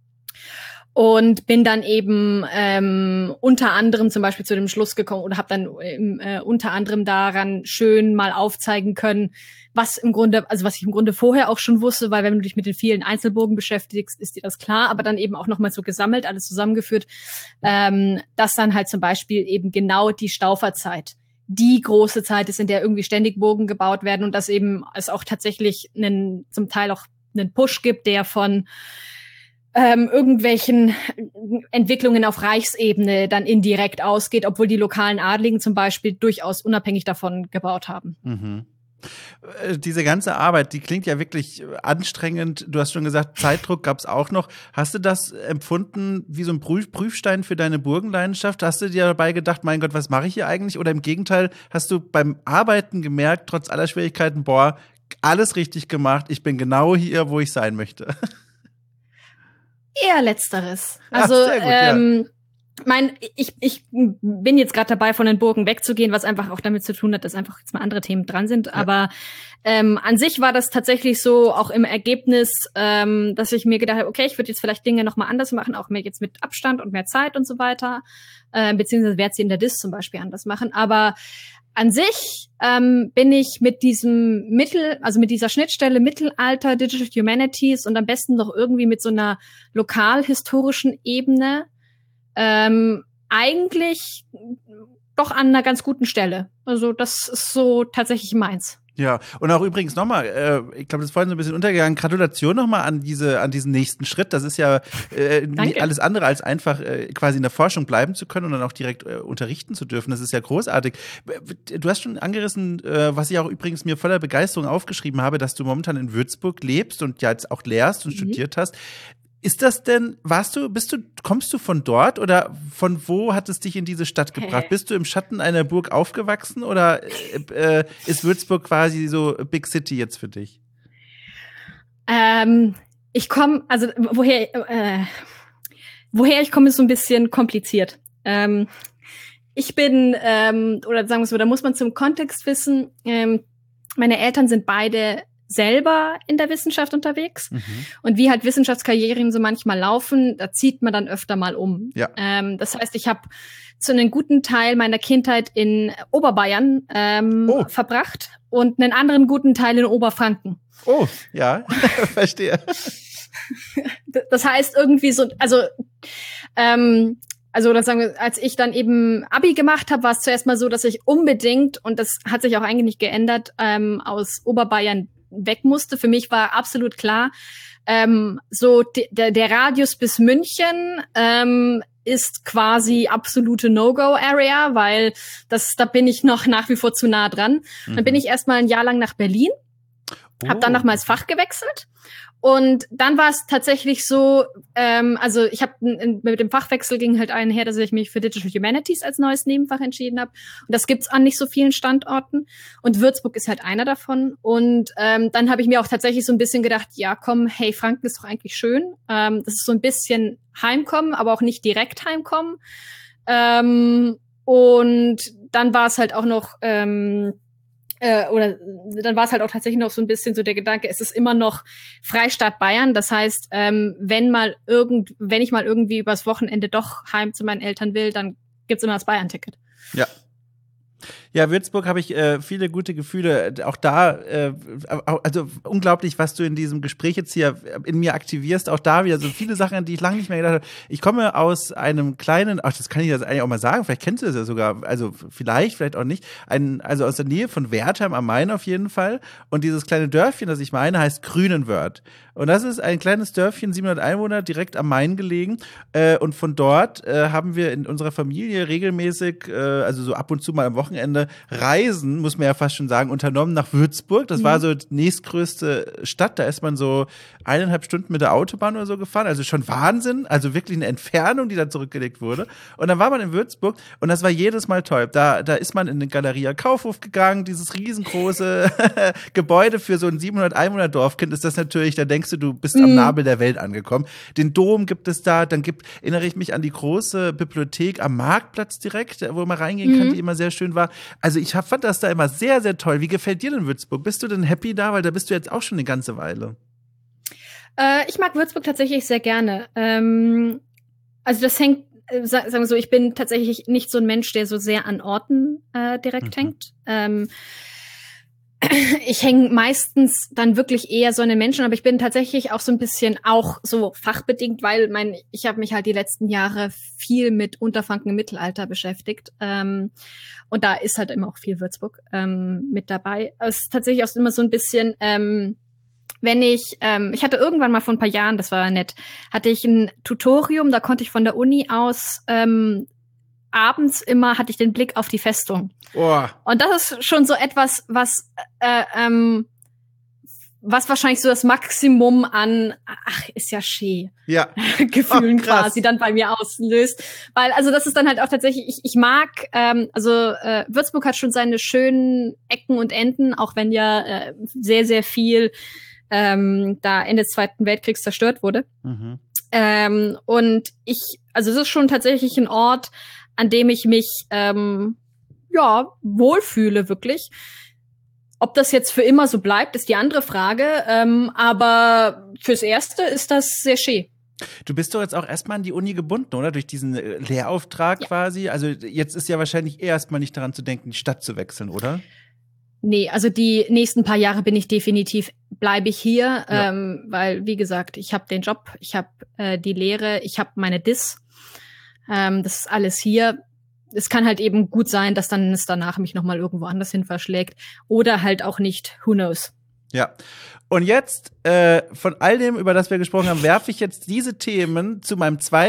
Und bin dann eben ähm, unter anderem zum Beispiel zu dem Schluss gekommen oder habe dann ähm, äh, unter anderem daran schön mal aufzeigen können, was im Grunde, also was ich im Grunde vorher auch schon wusste, weil wenn du dich mit den vielen Einzelburgen beschäftigst, ist dir das klar, aber dann eben auch nochmal so gesammelt, alles zusammengeführt, ähm, dass dann halt zum Beispiel eben genau die Stauferzeit die große Zeit ist, in der irgendwie ständig Burgen gebaut werden und dass eben es auch tatsächlich einen, zum Teil auch einen Push gibt, der von ähm, irgendwelchen Entwicklungen auf Reichsebene dann indirekt ausgeht, obwohl die lokalen Adligen zum Beispiel durchaus unabhängig davon gebaut haben. Mhm. Diese ganze Arbeit, die klingt ja wirklich anstrengend. Du hast schon gesagt, Zeitdruck gab es auch noch. Hast du das empfunden wie so ein Prüfstein für deine Burgenleidenschaft? Hast du dir dabei gedacht, mein Gott, was mache ich hier eigentlich? Oder im Gegenteil, hast du beim Arbeiten gemerkt, trotz aller Schwierigkeiten, boah, alles richtig gemacht, ich bin genau hier, wo ich sein möchte? Eher Letzteres. Also, Ach, sehr gut, ähm, ja. mein, ich, ich bin jetzt gerade dabei, von den Burgen wegzugehen, was einfach auch damit zu tun hat, dass einfach jetzt mal andere Themen dran sind. Ja. Aber ähm, an sich war das tatsächlich so, auch im Ergebnis, ähm, dass ich mir gedacht habe, okay, ich würde jetzt vielleicht Dinge nochmal anders machen, auch mehr jetzt mit Abstand und mehr Zeit und so weiter. Äh, beziehungsweise werde sie in der Dis zum Beispiel anders machen. Aber an sich ähm, bin ich mit diesem Mittel, also mit dieser Schnittstelle Mittelalter, Digital Humanities und am besten noch irgendwie mit so einer lokalhistorischen Ebene ähm, eigentlich doch an einer ganz guten Stelle. Also das ist so tatsächlich meins. Ja, und auch übrigens nochmal, äh, ich glaube, das ist vorhin so ein bisschen untergegangen, Gratulation nochmal an diese, an diesen nächsten Schritt. Das ist ja äh, alles andere als einfach äh, quasi in der Forschung bleiben zu können und dann auch direkt äh, unterrichten zu dürfen. Das ist ja großartig. Du hast schon angerissen, äh, was ich auch übrigens mir voller Begeisterung aufgeschrieben habe, dass du momentan in Würzburg lebst und ja jetzt auch lehrst und mhm. studiert hast. Ist das denn, warst du, bist du, kommst du von dort oder von wo hat es dich in diese Stadt gebracht? Bist du im Schatten einer Burg aufgewachsen oder äh, ist Würzburg quasi so Big City jetzt für dich? Ähm, ich komme, also woher, äh, woher ich komme, ist so ein bisschen kompliziert. Ähm, ich bin, ähm, oder sagen wir so, da muss man zum Kontext wissen, ähm, meine Eltern sind beide selber in der Wissenschaft unterwegs. Mhm. Und wie halt Wissenschaftskarrieren so manchmal laufen, da zieht man dann öfter mal um. Ja. Ähm, das heißt, ich habe zu einem guten Teil meiner Kindheit in Oberbayern ähm, oh. verbracht und einen anderen guten Teil in Oberfranken. Oh, ja, verstehe. Das heißt irgendwie so, also ähm, Also, oder sagen wir, als ich dann eben Abi gemacht habe, war es zuerst mal so, dass ich unbedingt, und das hat sich auch eigentlich nicht geändert, ähm, aus Oberbayern weg musste. Für mich war absolut klar, ähm, so de- der, der Radius bis München ähm, ist quasi absolute No-Go-Area, weil das, da bin ich noch nach wie vor zu nah dran. Mhm. Dann bin ich erst mal ein Jahr lang nach Berlin, oh. habe dann nochmals Fach gewechselt. Und dann war es tatsächlich so, ähm, also ich habe mit dem Fachwechsel ging halt einher, dass ich mich für Digital Humanities als neues Nebenfach entschieden habe. Und das gibt's an nicht so vielen Standorten. Und Würzburg ist halt einer davon. Und ähm, dann habe ich mir auch tatsächlich so ein bisschen gedacht, ja komm, hey, Franken ist doch eigentlich schön. Ähm, das ist so ein bisschen Heimkommen, aber auch nicht direkt Heimkommen. Ähm, und dann war es halt auch noch ähm, Äh, oder dann war es halt auch tatsächlich noch so ein bisschen so der Gedanke, es ist immer noch Freistaat Bayern. Das heißt, ähm, wenn mal irgend, wenn ich mal irgendwie übers Wochenende doch heim zu meinen Eltern will, dann gibt's immer das Bayern-Ticket. Ja. Ja, Würzburg habe ich äh, viele gute Gefühle. Auch da, äh, also unglaublich, was du in diesem Gespräch jetzt hier in mir aktivierst. Auch da wieder so viele Sachen, an die ich lange nicht mehr gedacht habe. Ich komme aus einem kleinen, ach, das kann ich jetzt eigentlich auch mal sagen, vielleicht kennst du das ja sogar, also vielleicht, vielleicht auch nicht, ein, also aus der Nähe von Wertheim am Main auf jeden Fall. Und dieses kleine Dörfchen, das ich meine, heißt Grünenwörth. Und das ist ein kleines Dörfchen, siebenhundert Einwohner, direkt am Main gelegen. Äh, und von dort äh, haben wir in unserer Familie regelmäßig, äh, also so ab und zu mal am Wochenende, Reisen, muss man ja fast schon sagen, unternommen nach Würzburg. Das mhm. war so die nächstgrößte Stadt. Da ist man so eineinhalb Stunden mit der Autobahn oder so gefahren. Also schon Wahnsinn. Also wirklich eine Entfernung, die da zurückgelegt wurde. Und dann war man in Würzburg und das war jedes Mal toll. Da, da ist man in den Galeria Kaufhof gegangen. Dieses riesengroße Gebäude für so ein siebenhundert Einwohner Dorfkind ist das natürlich, da denkst du, du bist mhm. am Nabel der Welt angekommen. Den Dom gibt es da. Dann gibt, erinnere ich mich an die große Bibliothek am Marktplatz direkt, wo man reingehen kann, mhm. die immer sehr schön war. Also ich hab, fand das da immer sehr, sehr toll. Wie gefällt dir denn Würzburg? Bist du denn happy da? Weil da bist du jetzt auch schon eine ganze Weile. Äh, ich mag Würzburg tatsächlich sehr gerne. Ähm, also das hängt, äh, sagen wir so, ich bin tatsächlich nicht so ein Mensch, der so sehr an Orten äh, direkt mhm. hängt. Ähm, ich hänge meistens dann wirklich eher so an den Menschen, aber ich bin tatsächlich auch so ein bisschen auch so fachbedingt, weil mein, ich habe mich halt die letzten Jahre viel mit Unterfranken im Mittelalter beschäftigt. Ähm, und da ist halt immer auch viel Würzburg ähm, mit dabei. Es ist tatsächlich auch immer so ein bisschen, ähm, wenn ich, ähm, ich hatte irgendwann mal vor ein paar Jahren, das war nett, hatte ich ein Tutorium, da konnte ich von der Uni aus ähm, abends immer hatte ich den Blick auf die Festung. Oh. Und das ist schon so etwas, was äh, ähm, was wahrscheinlich so das Maximum an ach, ist ja schee ja. Gefühlen oh, quasi dann bei mir auslöst. Weil, also das ist dann halt auch tatsächlich, ich, ich mag, ähm, also äh, Würzburg hat schon seine schönen Ecken und Enden, auch wenn ja äh, sehr, sehr viel ähm, da Ende des Zweiten Weltkriegs zerstört wurde. Mhm. Ähm, und ich, also es ist schon tatsächlich ein Ort, an dem ich mich ähm, ja wohlfühle, wirklich. Ob das jetzt für immer so bleibt, ist die andere Frage. Ähm, aber fürs Erste ist das sehr schön. Du bist doch jetzt auch erstmal an die Uni gebunden, oder? Durch diesen Lehrauftrag ja. quasi. Also jetzt ist ja wahrscheinlich erstmal nicht daran zu denken, die Stadt zu wechseln, oder? Nee, also die nächsten paar Jahre bin ich definitiv, bleibe ich hier. Ja. Ähm, weil, wie gesagt, ich habe den Job, ich habe äh, die Lehre, ich habe meine Dis. Ähm, das ist alles hier. Es kann halt eben gut sein, dass dann es danach mich noch mal irgendwo anders hin verschlägt. Oder halt auch nicht. Who knows? Ja. Und jetzt, äh, von all dem, über das wir gesprochen haben, werfe ich jetzt diese Themen zu meinem zweiten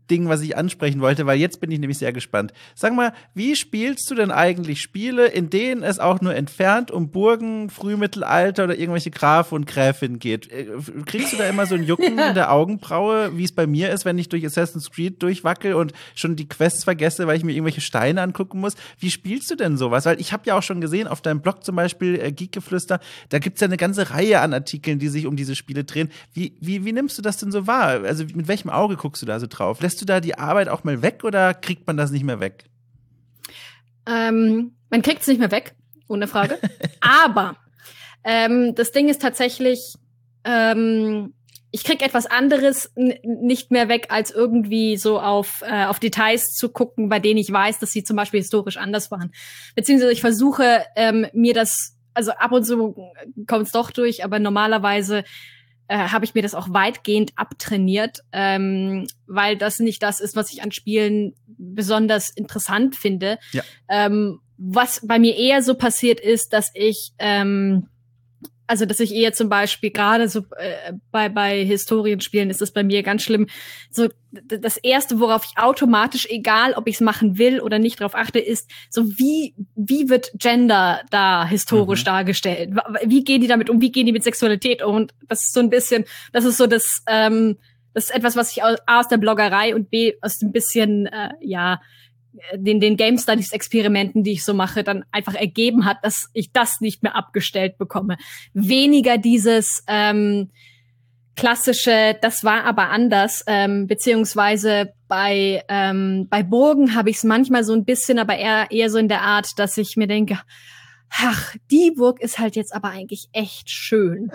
Ding, was ich ansprechen wollte, weil jetzt bin ich nämlich sehr gespannt. Sag mal, wie spielst du denn eigentlich Spiele, in denen es auch nur entfernt um Burgen, Frühmittelalter oder irgendwelche Grafen und Gräfinnen geht? Kriegst du da immer so ein Jucken in der Augenbraue, wie es bei mir ist, wenn ich durch Assassin's Creed durchwackel und schon die Quests vergesse, weil ich mir irgendwelche Steine angucken muss? Wie spielst du denn sowas? Weil ich habe ja auch schon gesehen, auf deinem Blog zum Beispiel, äh, Geekgeflüster, da gibt's ja eine ganze Reihe an Artikeln, die sich um diese Spiele drehen. Wie, wie, wie nimmst du das denn so wahr? Also mit welchem Auge guckst du da so drauf? Lässt du da die Arbeit auch mal weg oder kriegt man das nicht mehr weg? Ähm, man kriegt es nicht mehr weg, ohne Frage. Aber ähm, das Ding ist tatsächlich, ähm, ich krieg etwas anderes n- nicht mehr weg, als irgendwie so auf, äh, auf Details zu gucken, bei denen ich weiß, dass sie zum Beispiel historisch anders waren. Beziehungsweise ich versuche, ähm, mir das, also ab und zu kommt es doch durch, aber normalerweise äh, habe ich mir das auch weitgehend abtrainiert, ähm, weil das nicht das ist, was ich an Spielen besonders interessant finde. Ja. Ähm, was bei mir eher so passiert ist, dass ich ähm, Also, dass ich eher zum Beispiel gerade so äh, bei bei Historienspielen ist es bei mir ganz schlimm. So d- das erste, worauf ich automatisch, egal ob ich es machen will oder nicht, darauf achte, ist so wie wie wird Gender da historisch Mhm. dargestellt? W- Wie gehen die damit um? Wie gehen die mit Sexualität um? Und das ist so ein bisschen, das ist so das ähm, das ist etwas, was ich aus, A, aus der Bloggerei und B aus ein bisschen äh, ja den, den Game Studies Experimenten, die ich so mache, dann einfach ergeben hat, dass ich das nicht mehr abgestellt bekomme. Weniger dieses ähm, klassische, das war aber anders, ähm, beziehungsweise bei ähm, bei Burgen habe ich es manchmal so ein bisschen, aber eher eher so in der Art, dass ich mir denke, ach, die Burg ist halt jetzt aber eigentlich echt schön.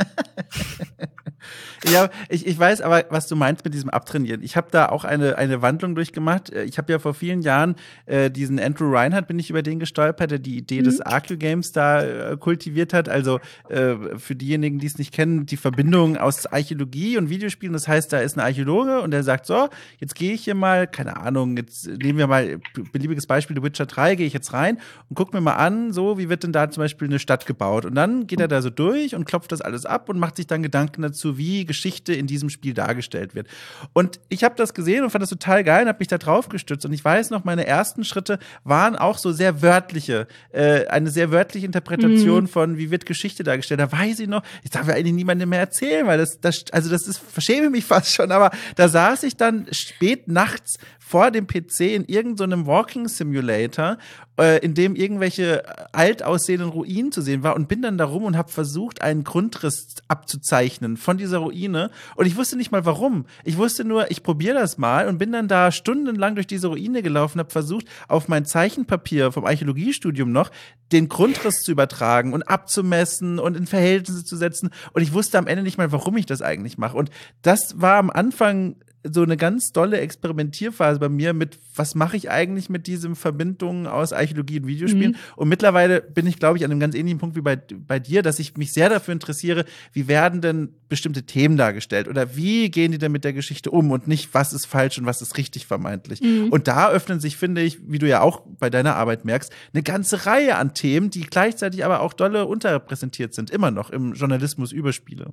Ja, ich, ich weiß aber, was du meinst mit diesem Abtrainieren. Ich habe da auch eine, eine Wandlung durchgemacht. Ich habe ja vor vielen Jahren äh, diesen Andrew Reinhardt, bin ich über den gestolpert, der die Idee mhm. des Archeogames da äh, kultiviert hat. Also äh, für diejenigen, die es nicht kennen, die Verbindung aus Archäologie und Videospielen. Das heißt, da ist ein Archäologe und der sagt so, jetzt gehe ich hier mal, keine Ahnung, jetzt nehmen wir mal beliebiges Beispiel, The Witcher drei, gehe ich jetzt rein und guck mir mal an, so, wie wird denn da zum Beispiel eine Stadt gebaut? Und dann geht er da so durch und klopft das alles ab und macht sich dann Gedanken dazu, wie Geschichte in diesem Spiel dargestellt wird. Und ich habe das gesehen und fand das total geil und habe mich da drauf gestützt. Und ich weiß noch, meine ersten Schritte waren auch so sehr wörtliche, äh, eine sehr wörtliche Interpretation mhm. von, wie wird Geschichte dargestellt. Da weiß ich noch, ich darf ja eigentlich niemandem mehr erzählen, weil das, das also das ist, verschäme mich fast schon, aber da saß ich dann spät nachts vor dem P C in irgendeinem Walking Simulator, äh, in dem irgendwelche alt aussehenden Ruinen zu sehen war und bin dann da rum und habe versucht, einen Grundriss abzuzeichnen von dieser Ruine. Und ich wusste nicht mal warum. Ich wusste nur, ich probiere das mal und bin dann da stundenlang durch diese Ruine gelaufen, habe versucht, auf mein Zeichenpapier vom Archäologiestudium noch den Grundriss zu übertragen und abzumessen und in Verhältnisse zu setzen. Und ich wusste am Ende nicht mal, warum ich das eigentlich mache. Und das war am Anfang so eine ganz dolle Experimentierphase bei mir mit, was mache ich eigentlich mit diesen Verbindungen aus Archäologie und Videospielen? Mhm. Und mittlerweile bin ich, glaube ich, an einem ganz ähnlichen Punkt wie bei, bei dir, dass ich mich sehr dafür interessiere, wie werden denn bestimmte Themen dargestellt oder wie gehen die denn mit der Geschichte um und nicht, was ist falsch und was ist richtig vermeintlich. Mhm. Und da öffnen sich, finde ich, wie du ja auch bei deiner Arbeit merkst, eine ganze Reihe an Themen, die gleichzeitig aber auch dolle unterrepräsentiert sind, immer noch im Journalismus über Spiele.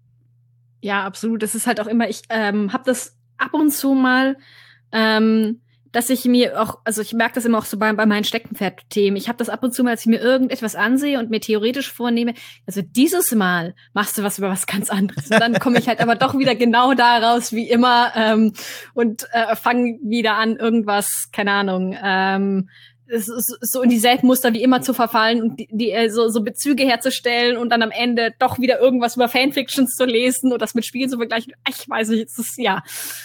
Ja, absolut. Das ist halt auch immer, ich ähm, habe das ab und zu mal, ähm, dass ich mir auch, also ich merke das immer auch so bei, bei meinen Steckenpferd-Themen. Ich habe das ab und zu mal, als ich mir irgendetwas ansehe und mir theoretisch vornehme, also dieses Mal machst du was über was ganz anderes. Und dann komme ich halt aber doch wieder genau da raus, wie immer, ähm, und äh, fange wieder an, irgendwas, keine Ahnung, ähm, so in dieselben Muster wie immer zu verfallen und die, die so, so Bezüge herzustellen und dann am Ende doch wieder irgendwas über Fanfictions zu lesen und das mit Spielen zu vergleichen. Ich weiß nicht, es ist, ja.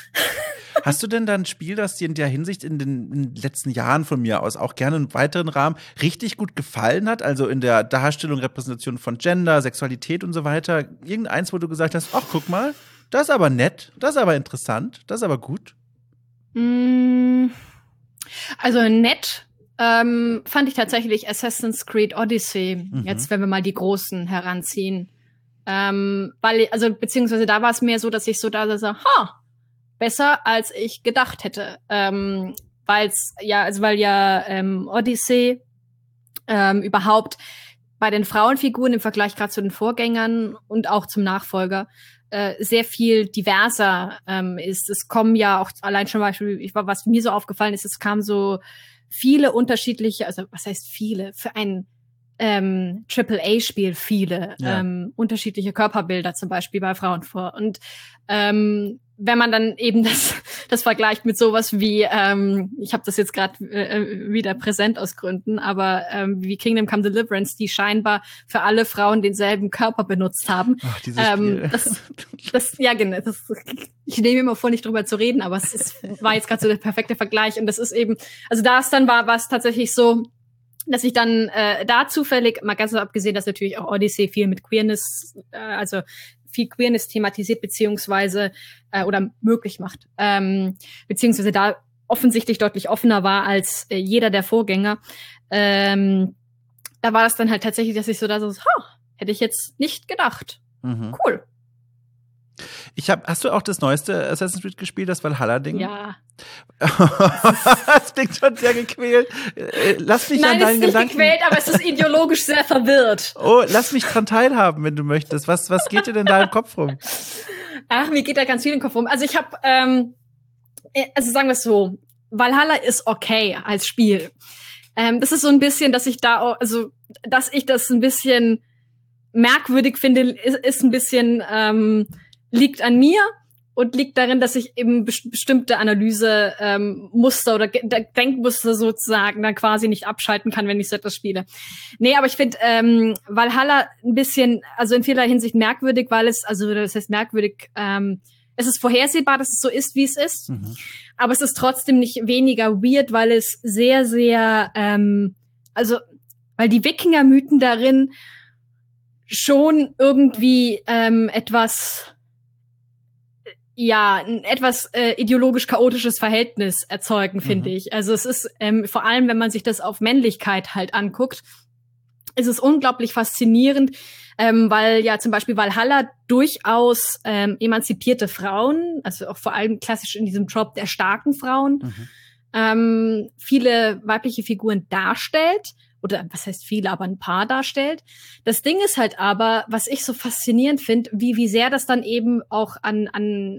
Hast du denn dann ein Spiel, das dir in der Hinsicht in den, in den letzten Jahren von mir aus auch gerne im weiteren Rahmen richtig gut gefallen hat? Also in der Darstellung, Repräsentation von Gender, Sexualität und so weiter. Irgendeins, wo du gesagt hast, ach, guck mal, das ist aber nett, das ist aber interessant, das ist aber gut. Also nett Ähm, fand ich tatsächlich Assassin's Creed Odyssey, mhm. jetzt wenn wir mal die Großen heranziehen. Ähm, weil, also beziehungsweise da war es mehr so, dass ich so da so, ha, besser als ich gedacht hätte. Ähm, weil's, ja, also weil ja ähm, Odyssey ähm, überhaupt bei den Frauenfiguren im Vergleich gerade zu den Vorgängern und auch zum Nachfolger äh, sehr viel diverser ähm, ist. Es kommen ja auch allein schon Beispiel, ich war, was mir so aufgefallen ist, es kamen so viele unterschiedliche, also was heißt viele, für ein ähm, Triple A Spiel viele ja. ähm, unterschiedliche Körperbilder zum Beispiel bei Frauen vor. Und ähm, wenn man dann eben das, das vergleicht mit sowas wie, ähm, ich habe das jetzt gerade äh, wieder präsent aus Gründen, aber ähm, wie Kingdom Come Deliverance, die scheinbar für alle Frauen denselben Körper benutzt haben. Ach, dieses ähm, Spiel. Das, das, ja, genau. Das, ich nehme immer vor, nicht drüber zu reden, aber es ist, war jetzt gerade so der perfekte Vergleich. Und das ist eben, also da es dann war, war es tatsächlich so, dass ich dann äh, da zufällig, mal ganz abgesehen, dass natürlich auch Odyssey viel mit Queerness, äh, also viel Queerness thematisiert beziehungsweise äh, oder möglich macht, ähm, beziehungsweise da offensichtlich deutlich offener war als äh, jeder der Vorgänger. Ähm, da war das dann halt tatsächlich, dass ich so da so, ha, hätte ich jetzt nicht gedacht. Mhm. Cool. Ich hab, hast du auch das neueste Assassin's Creed gespielt, das Valhalla-Ding? Ja. Das klingt schon sehr gequält. Lass mich Nein, an deinen es ist Gedanken. nicht gequält, aber es ist ideologisch sehr verwirrt. Oh, lass mich dran teilhaben, wenn du möchtest. Was, was geht dir denn da im Kopf rum? Ach, mir geht da ganz viel im Kopf rum. Also ich habe, ähm, also sagen wir es so, Valhalla ist okay als Spiel. Ähm, das ist so ein bisschen, dass ich da, also dass ich das ein bisschen merkwürdig finde, ist, ist ein bisschen ähm, liegt an mir und liegt darin, dass ich eben best- bestimmte Analyse ähm, Muster oder Ge- Denkmuster sozusagen dann quasi nicht abschalten kann, wenn ich so etwas spiele. Nee, aber ich finde ähm, Valhalla ein bisschen, also in vieler Hinsicht merkwürdig, weil es, also das heißt merkwürdig, ähm, es ist vorhersehbar, dass es so ist, wie es ist, mhm. aber es ist trotzdem nicht weniger weird, weil es sehr, sehr, ähm, also weil die Wikinger-Mythen darin schon irgendwie ähm, etwas ja, ein etwas äh, ideologisch chaotisches Verhältnis erzeugen, finde mhm. ich. Also es ist ähm, vor allem, wenn man sich das auf Männlichkeit halt anguckt, ist es unglaublich faszinierend, ähm, weil ja zum Beispiel Valhalla durchaus ähm, emanzipierte Frauen, also auch vor allem klassisch in diesem Trope der starken Frauen, mhm. ähm, viele weibliche Figuren darstellt. Oder was heißt viele, aber ein paar darstellt. Das Ding ist halt aber, was ich so faszinierend finde, wie wie sehr das dann eben auch an an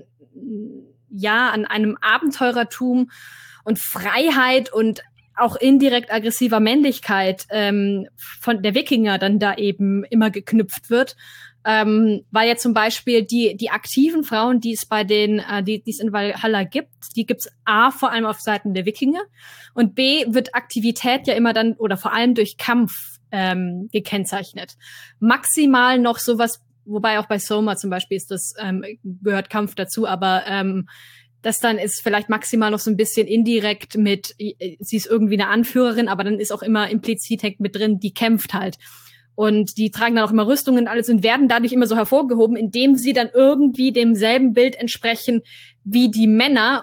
ja an einem Abenteurertum und Freiheit und auch indirekt aggressiver Männlichkeit ähm, von der Wikinger dann da eben immer geknüpft wird. Ähm, weil ja zum Beispiel die die aktiven Frauen, die es bei den, äh, die es in Valhalla gibt, die gibt's A, vor allem auf Seiten der Wikinger und B, wird Aktivität ja immer dann oder vor allem durch Kampf ähm, gekennzeichnet. Maximal noch sowas, wobei auch bei Soma zum Beispiel ist das, ähm, gehört Kampf dazu, aber ähm, das dann ist vielleicht maximal noch so ein bisschen indirekt mit, sie ist irgendwie eine Anführerin, aber dann ist auch immer implizit hängt mit drin, die kämpft halt. Und die tragen dann auch immer Rüstungen und alles und werden dadurch immer so hervorgehoben, indem sie dann irgendwie demselben Bild entsprechen wie die Männer,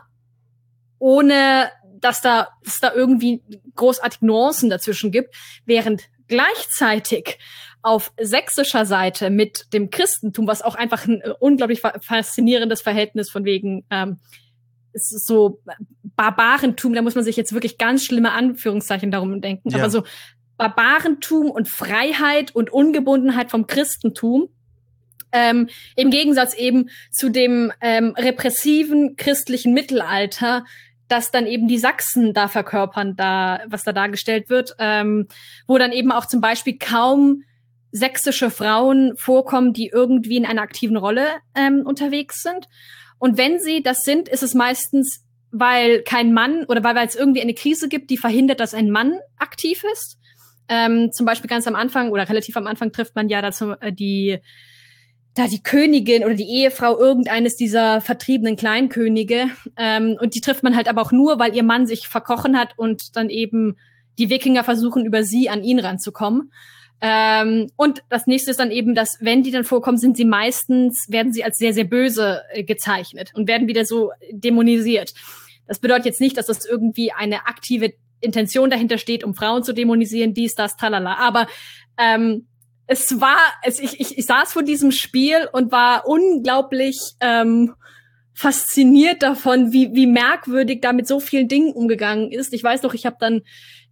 ohne dass da, dass da irgendwie großartig Nuancen dazwischen gibt, während gleichzeitig auf sächsischer Seite mit dem Christentum, was auch einfach ein unglaublich faszinierendes Verhältnis von wegen ähm, es ist so Barbarentum, da muss man sich jetzt wirklich ganz schlimme Anführungszeichen darum denken, ja. aber so Barbarentum und Freiheit und Ungebundenheit vom Christentum, ähm, im Gegensatz eben zu dem ähm, repressiven christlichen Mittelalter, das dann eben die Sachsen da verkörpern, da was da dargestellt wird, ähm, wo dann eben auch zum Beispiel kaum sächsische Frauen vorkommen, die irgendwie in einer aktiven Rolle ähm, unterwegs sind. Und wenn sie das sind, ist es meistens, weil kein Mann oder weil, weil es irgendwie eine Krise gibt, die verhindert, dass ein Mann aktiv ist. Ähm, zum Beispiel ganz am Anfang oder relativ am Anfang trifft man ja dazu äh, die da die Königin oder die Ehefrau irgendeines dieser vertriebenen Kleinkönige ähm, und die trifft man halt aber auch nur, weil ihr Mann sich verkrochen hat und dann eben die Wikinger versuchen über sie an ihn ranzukommen. Ähm, und das nächste ist dann eben, dass wenn die dann vorkommen, sind sie meistens werden sie als sehr sehr böse äh, gezeichnet und werden wieder so dämonisiert. Das bedeutet jetzt nicht, dass das irgendwie eine aktive Intention dahinter steht, um Frauen zu dämonisieren, dies, das, talala. Aber ähm, es war, es, ich, ich, ich saß vor diesem Spiel und war unglaublich ähm, fasziniert davon, wie, wie merkwürdig da mit so vielen Dingen umgegangen ist. Ich weiß noch, ich habe dann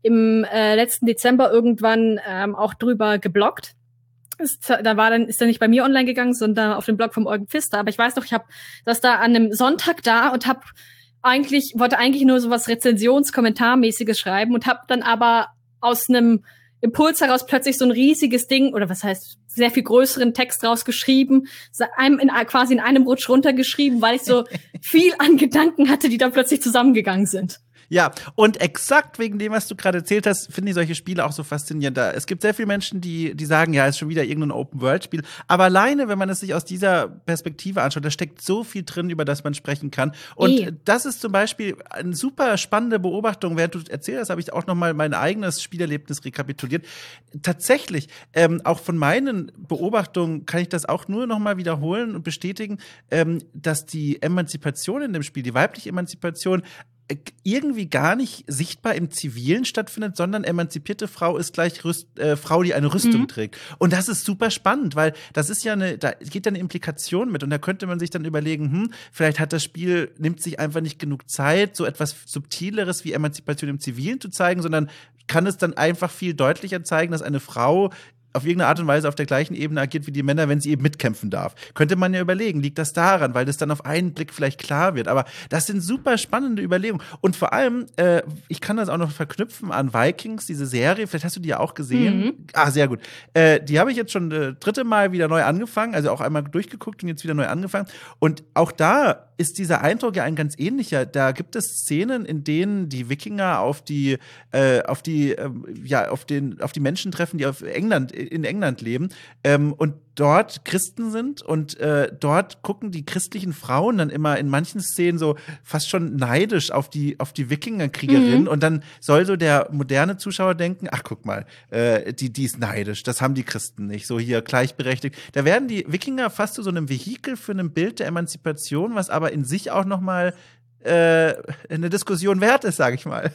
im äh, letzten Dezember irgendwann ähm, auch drüber gebloggt. Ist, da war dann, ist er nicht bei mir online gegangen, sondern auf dem Blog vom Eugen Pfister. Aber ich weiß noch, ich habe das da an einem Sonntag da und habe eigentlich, wollte eigentlich nur so was Rezensionskommentarmäßiges schreiben und habe dann aber aus einem Impuls heraus plötzlich so ein riesiges Ding, oder was heißt, sehr viel größeren Text rausgeschrieben, einem in, quasi in einem Rutsch runtergeschrieben, weil ich so viel an Gedanken hatte, die da plötzlich zusammengegangen sind. Ja, und exakt wegen dem, was du gerade erzählt hast, finde ich solche Spiele auch so faszinierend. Es gibt sehr viele Menschen, die die sagen, ja, ist schon wieder irgendein Open-World-Spiel. Aber alleine, wenn man es sich aus dieser Perspektive anschaut, da steckt so viel drin, über das man sprechen kann. Und e. das ist zum Beispiel eine super spannende Beobachtung. Während du erzählt hast, habe ich auch noch mal mein eigenes Spielerlebnis rekapituliert. Tatsächlich, ähm, auch von meinen Beobachtungen kann ich das auch nur noch mal wiederholen und bestätigen, ähm, dass die Emanzipation in dem Spiel, die weibliche Emanzipation, irgendwie gar nicht sichtbar im Zivilen stattfindet, sondern emanzipierte Frau ist gleich Rüst, äh, Frau, die eine Rüstung mhm. trägt. Und das ist super spannend, weil das ist ja eine, da geht ja eine Implikation mit und da könnte man sich dann überlegen, hm, vielleicht hat das Spiel, nimmt sich einfach nicht genug Zeit, so etwas Subtileres wie Emanzipation im Zivilen zu zeigen, sondern kann es dann einfach viel deutlicher zeigen, dass eine Frau auf irgendeine Art und Weise auf der gleichen Ebene agiert wie die Männer, wenn sie eben mitkämpfen darf. Könnte man ja überlegen, liegt das daran, weil das dann auf einen Blick vielleicht klar wird. Aber das sind super spannende Überlegungen. Und vor allem, äh, ich kann das auch noch verknüpfen an Vikings, diese Serie. Vielleicht hast du die ja auch gesehen. Mhm. Ah, sehr gut. Äh, die habe ich jetzt schon das dritte Mal wieder neu angefangen, also auch einmal durchgeguckt und jetzt wieder neu angefangen. Und auch da ist dieser Eindruck ja ein ganz ähnlicher. Da gibt es Szenen, in denen die Wikinger auf die, äh, auf die, äh, ja, auf den, auf die Menschen treffen, die auf England in England leben ähm, und dort Christen sind und äh, dort gucken die christlichen Frauen dann immer in manchen Szenen so fast schon neidisch auf die auf die Wikingerkriegerinnen mhm. und dann soll so der moderne Zuschauer denken, ach guck mal, äh, die die ist neidisch, das haben die Christen nicht, so hier gleichberechtigt. Da werden die Wikinger fast zu so einem Vehikel für ein Bild der Emanzipation, was aber in sich auch noch mal äh, eine Diskussion wert ist, sage ich mal.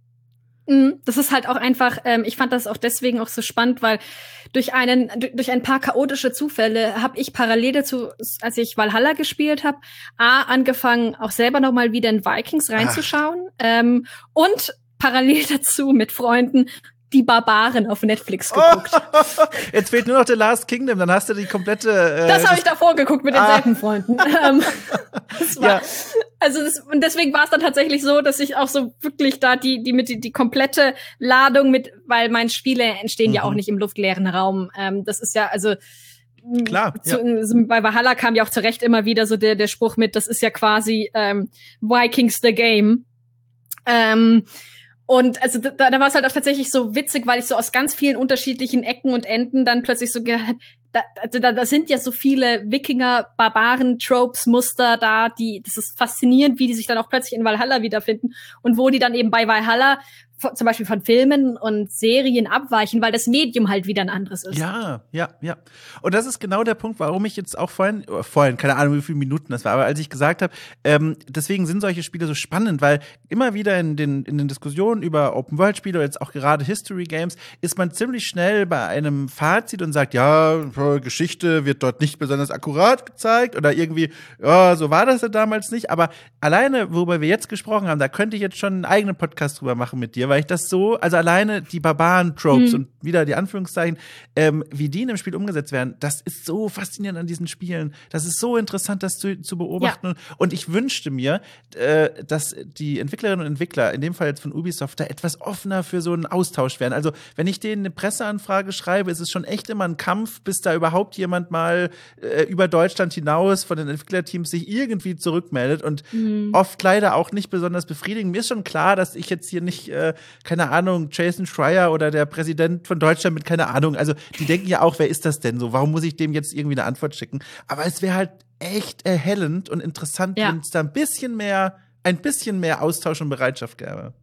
Das ist halt auch einfach, ähm, ich fand das auch deswegen auch so spannend, weil durch einen, durch ein paar chaotische Zufälle habe ich parallel dazu, als ich Valhalla gespielt habe, A, angefangen, auch selber noch mal wieder in Vikings reinzuschauen ähm, und parallel dazu mit Freunden die Barbaren auf Netflix geguckt. Oh, jetzt fehlt nur noch The Last Kingdom, dann hast du die komplette äh, Das habe ich davor geguckt mit denselben ah. Freunden. das war, ja. Also das, und deswegen war es dann tatsächlich so, dass ich auch so wirklich da die die mit die, die komplette Ladung mit, weil meine Spiele entstehen mhm. ja auch nicht im luftleeren Raum. Ähm, das ist ja also Klar, zu, ja. so, bei Valhalla kam ja auch zu Recht immer wieder so der der Spruch mit, das ist ja quasi ähm, Vikings the Game. Ähm, Und also da, da war es halt auch tatsächlich so witzig, weil ich so aus ganz vielen unterschiedlichen Ecken und Enden dann plötzlich so gedacht, da, also da, da sind ja so viele Wikinger, Barbaren, Tropes, Muster da, die, das ist faszinierend, wie die sich dann auch plötzlich in Valhalla wiederfinden und wo die dann eben bei Valhalla zum Beispiel von Filmen und Serien abweichen, weil das Medium halt wieder ein anderes ist. Ja, ja, ja. Und das ist genau der Punkt, warum ich jetzt auch vorhin, oh, vorhin, keine Ahnung, wie viele Minuten das war, aber als ich gesagt habe, ähm, deswegen sind solche Spiele so spannend, weil immer wieder in den, in den Diskussionen über Open-World-Spiele oder jetzt auch gerade History-Games ist man ziemlich schnell bei einem Fazit und sagt, ja, Geschichte wird dort nicht besonders akkurat gezeigt oder irgendwie, ja, so war das ja damals nicht, aber alleine, worüber wir jetzt gesprochen haben, da könnte ich jetzt schon einen eigenen Podcast drüber machen mit dir, weil ich das so, also alleine die Barbaren-Tropes mhm. und wieder die Anführungszeichen, ähm, wie die in dem Spiel umgesetzt werden, das ist so faszinierend an diesen Spielen. Das ist so interessant, das zu, zu beobachten. Ja. Und ich wünschte mir, äh, dass die Entwicklerinnen und Entwickler, in dem Fall jetzt von Ubisoft, da etwas offener für so einen Austausch wären. Also, wenn ich denen eine Presseanfrage schreibe, ist es schon echt immer ein Kampf, bis da überhaupt jemand mal äh, über Deutschland hinaus von den Entwicklerteams sich irgendwie zurückmeldet und mhm. oft leider auch nicht besonders befriedigend. Mir ist schon klar, dass ich jetzt hier nicht äh, keine Ahnung, Jason Schreier oder der Präsident von Deutschland mit keine Ahnung. Also die denken ja auch, wer ist das denn so? Warum muss ich dem jetzt irgendwie eine Antwort schicken? Aber es wäre halt echt erhellend und interessant, ja. wenn es da ein bisschen mehr, ein bisschen mehr Austausch und Bereitschaft gäbe.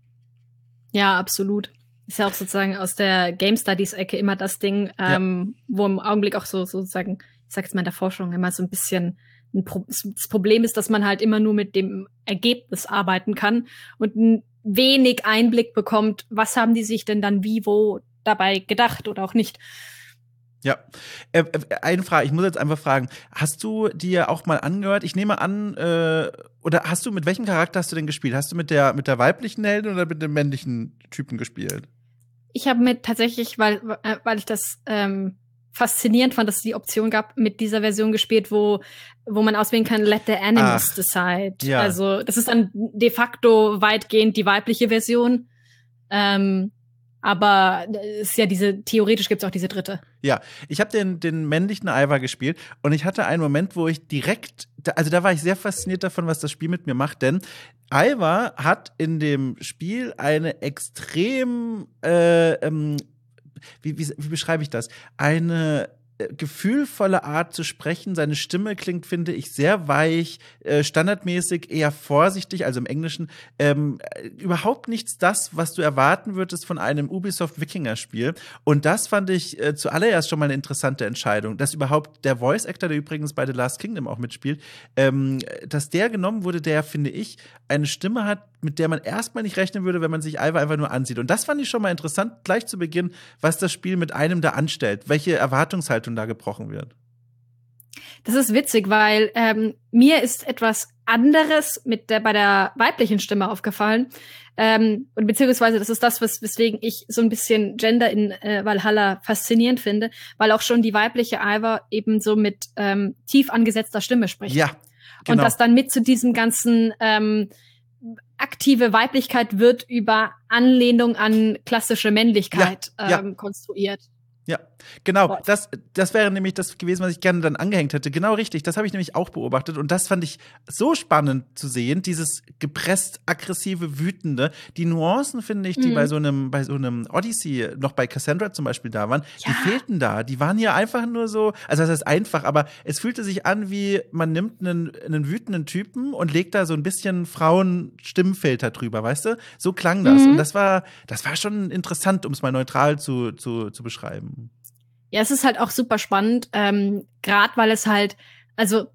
Ja, absolut. Ist ja auch sozusagen aus der Game Studies-Ecke immer das Ding, ähm, ja. wo im Augenblick auch so sozusagen, ich sag jetzt mal in der Forschung, immer so ein bisschen ein Pro- das Problem ist, dass man halt immer nur mit dem Ergebnis arbeiten kann und ein wenig Einblick bekommt, was haben die sich denn dann wie, wo dabei gedacht oder auch nicht. Ja, äh, eine Frage, ich muss jetzt einfach fragen, hast du dir auch mal angehört, ich nehme an, äh, oder hast du, mit welchem Charakter hast du denn gespielt? Hast du mit der, mit der weiblichen Heldin oder mit dem männlichen Typen gespielt? Ich habe mit tatsächlich, weil, weil ich das ähm, faszinierend fand, dass es die Option gab, mit dieser Version gespielt, wo, wo man auswählen kann, let the animals Ach, decide. Ja. Also das ist dann de facto weitgehend die weibliche Version. Ähm, Aber es ist ja diese, theoretisch gibt es auch diese dritte. Ja, ich habe den, den männlichen Ivar gespielt und ich hatte einen Moment, wo ich direkt, also da war ich sehr fasziniert davon, was das Spiel mit mir macht, denn Ivar hat in dem Spiel eine extrem, äh, ähm, wie, wie, wie beschreibe ich das? Eine gefühlvolle Art zu sprechen. Seine Stimme klingt, finde ich, sehr weich, äh, standardmäßig eher vorsichtig, also im Englischen. Ähm, überhaupt nichts das, was du erwarten würdest von einem Ubisoft-Wikinger-Spiel. Und das fand ich äh, zuallererst schon mal eine interessante Entscheidung, dass überhaupt der Voice-Actor, der übrigens bei The Last Kingdom auch mitspielt, ähm, dass der genommen wurde, der, finde ich, eine Stimme hat, mit der man erstmal nicht rechnen würde, wenn man sich Ivar einfach nur ansieht. Und das fand ich schon mal interessant, gleich zu Beginn, was das Spiel mit einem da anstellt, welche Erwartungshaltung da gebrochen wird. Das ist witzig, weil ähm, mir ist etwas anderes mit der bei der weiblichen Stimme aufgefallen. Ähm, und beziehungsweise das ist das, was, weswegen ich so ein bisschen Gender in äh, Valhalla faszinierend finde, weil auch schon die weibliche Ivar eben so mit ähm, tief angesetzter Stimme spricht. Ja, genau. Und das dann mit zu diesem ganzen ähm, aktive Weiblichkeit wird über Anlehnung an klassische Männlichkeit ja, ja. Ähm, konstruiert. Ja, genau. Das, das wäre nämlich das gewesen, was ich gerne dann angehängt hätte. Genau richtig. Das habe ich nämlich auch beobachtet. Und das fand ich so spannend zu sehen. Dieses gepresst, aggressive, wütende. Die Nuancen, finde ich, die mhm. bei so einem, bei so einem Odyssey, noch bei Cassandra zum Beispiel da waren, ja. die fehlten da. Die waren hier einfach nur so, also das heißt einfach, aber es fühlte sich an, wie man nimmt einen, einen wütenden Typen und legt da so ein bisschen Frauen-Stimmfilter drüber, weißt du? So klang das. Mhm. Und das war, das war schon interessant, um es mal neutral zu, zu, zu beschreiben. Ja, es ist halt auch super spannend, ähm, gerade weil es halt, also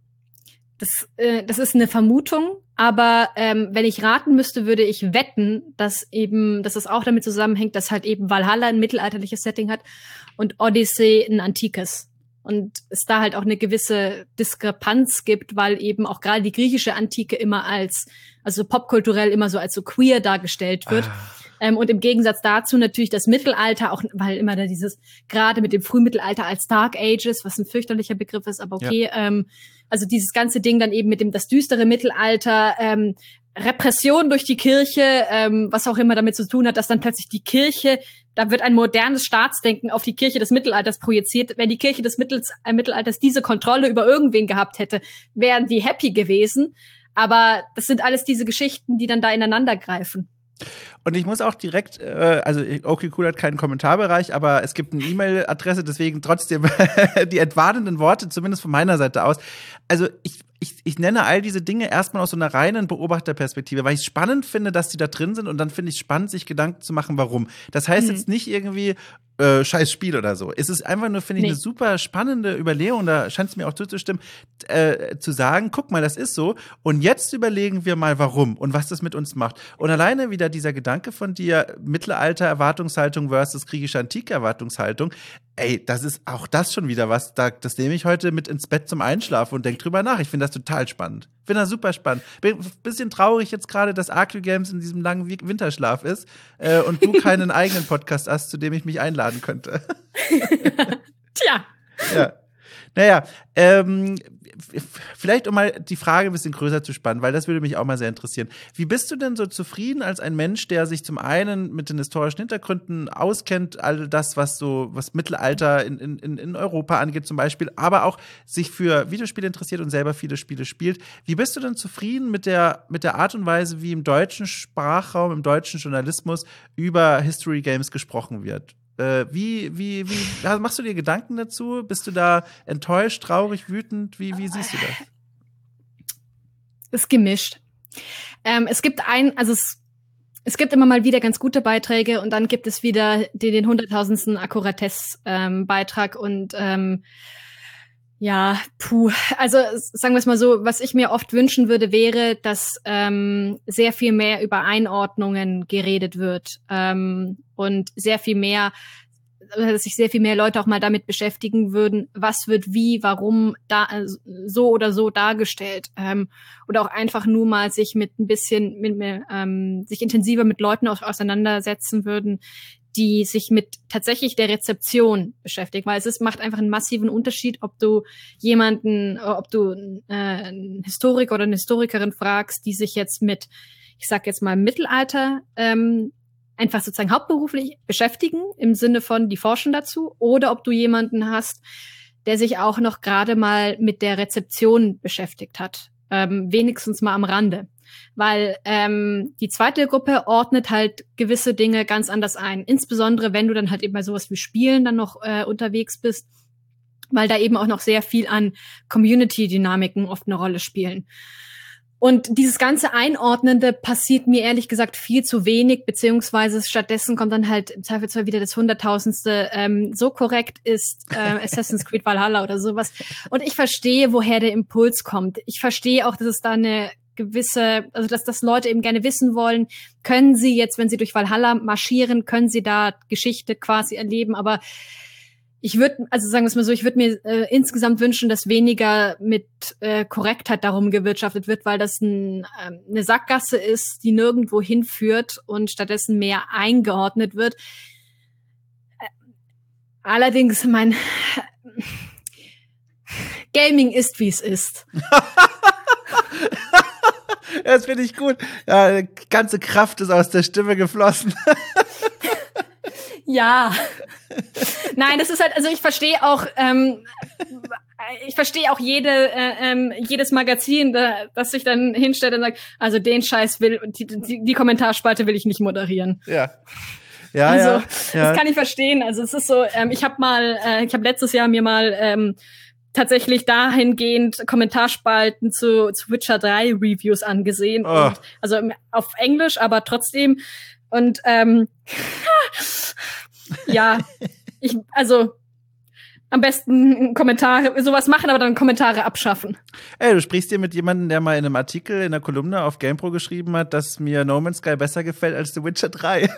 das, äh, das ist eine Vermutung, aber ähm, wenn ich raten müsste, würde ich wetten, dass eben, dass es auch damit zusammenhängt, dass halt eben Valhalla ein mittelalterliches Setting hat und Odyssey ein antikes. Und es da halt auch eine gewisse Diskrepanz gibt, weil eben auch gerade die griechische Antike immer als, also popkulturell immer so als so queer dargestellt wird. Ah. Ähm, und im Gegensatz dazu natürlich das Mittelalter, auch weil immer da dieses, gerade mit dem Frühmittelalter als Dark Ages, was ein fürchterlicher Begriff ist, aber okay, ja. ähm, also dieses ganze Ding dann eben mit dem, das düstere Mittelalter, ähm, Repression durch die Kirche, ähm, was auch immer damit zu tun hat, dass dann plötzlich die Kirche, da wird ein modernes Staatsdenken auf die Kirche des Mittelalters projiziert. Wenn die Kirche des Mittels, äh, Mittelalters diese Kontrolle über irgendwen gehabt hätte, wären die happy gewesen. Aber das sind alles diese Geschichten, die dann da ineinander greifen. Und ich muss auch direkt, äh, also okay, cool hat keinen Kommentarbereich, aber es gibt eine E-Mail-Adresse, deswegen trotzdem die entwarnenden Worte, zumindest von meiner Seite aus. Also ich, ich, ich nenne all diese Dinge erstmal aus so einer reinen Beobachterperspektive, weil ich es spannend finde, dass die da drin sind und dann finde ich es spannend, sich Gedanken zu machen, warum. Das heißt mhm. jetzt nicht irgendwie äh, scheiß Spiel oder so. Es ist einfach nur, finde ich, nee. eine super spannende Überlegung, da scheint es mir auch zuzustimmen, äh, zu sagen, guck mal, das ist so und jetzt überlegen wir mal, warum und was das mit uns macht. Und alleine wieder dieser Gedanke von dir, Mittelalter-Erwartungshaltung versus griechische Antike-Erwartungshaltung, ey, das ist auch das schon wieder was, da, das nehme ich heute mit ins Bett zum Einschlafen und denke drüber nach. Ich finde das total spannend. Ich finde das super spannend. Bin ein bisschen traurig jetzt gerade, dass Arcu Games in diesem langen Winterschlaf ist äh, und du keinen eigenen Podcast hast, zu dem ich mich einladen könnte. Tja. Ja. Naja, ähm, vielleicht um mal die Frage ein bisschen größer zu spannen, weil das würde mich auch mal sehr interessieren. Wie bist du denn so zufrieden als ein Mensch, der sich zum einen mit den historischen Hintergründen auskennt, all das, was so, was Mittelalter in, in, in Europa angeht zum Beispiel, aber auch sich für Videospiele interessiert und selber viele Spiele spielt. Wie bist du denn zufrieden mit der, mit der Art und Weise, wie im deutschen Sprachraum, im deutschen Journalismus über History Games gesprochen wird? Wie, wie, wie, machst du dir Gedanken dazu? Bist du da enttäuscht, traurig, wütend? Wie, wie siehst du das? Ist gemischt. Ähm, es gibt ein, also es, es gibt immer mal wieder ganz gute Beiträge und dann gibt es wieder den, den hunderttausendsten Akkuratesse-Beitrag ähm, und ähm, ja, puh, also sagen wir es mal so, was ich mir oft wünschen würde, wäre, dass ähm, sehr viel mehr über Einordnungen geredet wird ähm, und sehr viel mehr dass sich sehr viel mehr Leute auch mal damit beschäftigen würden, was wird wie, warum da so oder so dargestellt. Ähm, oder auch einfach nur mal sich mit ein bisschen, mit, ähm, sich intensiver mit Leuten auch auseinandersetzen würden, die sich mit tatsächlich der Rezeption beschäftigen, weil es ist, macht einfach einen massiven Unterschied, ob du jemanden, ob du äh, einen Historiker oder eine Historikerin fragst, die sich jetzt mit, ich sag jetzt mal, Mittelalter ähm, einfach sozusagen hauptberuflich beschäftigen, im Sinne von, die forschen dazu, oder ob du jemanden hast, der sich auch noch gerade mal mit der Rezeption beschäftigt hat, ähm, wenigstens mal am Rande. Weil ähm, die zweite Gruppe ordnet halt gewisse Dinge ganz anders ein. Insbesondere, wenn du dann halt eben bei sowas wie Spielen dann noch äh, unterwegs bist, weil da eben auch noch sehr viel an Community-Dynamiken oft eine Rolle spielen. Und dieses ganze Einordnende passiert mir ehrlich gesagt viel zu wenig, beziehungsweise stattdessen kommt dann halt im Zweifelsfall wieder das Hunderttausendste, ähm, so korrekt ist äh, Assassin's Creed Valhalla oder sowas. Und ich verstehe, woher der Impuls kommt. Ich verstehe auch, dass es da eine gewisse, also dass das Leute eben gerne wissen wollen, können sie jetzt, wenn sie durch Valhalla marschieren, können sie da Geschichte quasi erleben, aber ich würde, also sagen wir es mal so, ich würde mir äh, insgesamt wünschen, dass weniger mit äh, Korrektheit darum gewirtschaftet wird, weil das ein, äh, eine Sackgasse ist, die nirgendwo hinführt und stattdessen mehr eingeordnet wird. Allerdings, mein Gaming ist, wie es ist. Das finde ich gut. Ja, die ganze Kraft ist aus der Stimme geflossen. Ja. Nein, das ist halt, also ich verstehe auch, ähm, ich verstehe auch jede, äh, ähm, jedes Magazin, da, das sich dann hinstellt und sagt, also den Scheiß will, die, die, die Kommentarspalte will ich nicht moderieren. Ja. Ja, also, ja, ja. Das kann ich verstehen. Also es ist so, ähm, ich habe mal, äh, ich habe letztes Jahr mir mal ähm, tatsächlich dahingehend Kommentarspalten zu, zu Witcher drei Reviews angesehen. Oh. Und, also auf Englisch, aber trotzdem. Und ähm, ja, ich, also am besten Kommentare, sowas machen, aber dann Kommentare abschaffen. Ey, du sprichst hier mit jemandem, der mal in einem Artikel, in einer Kolumne auf GamePro geschrieben hat, dass mir No Man's Sky besser gefällt als The Witcher drei.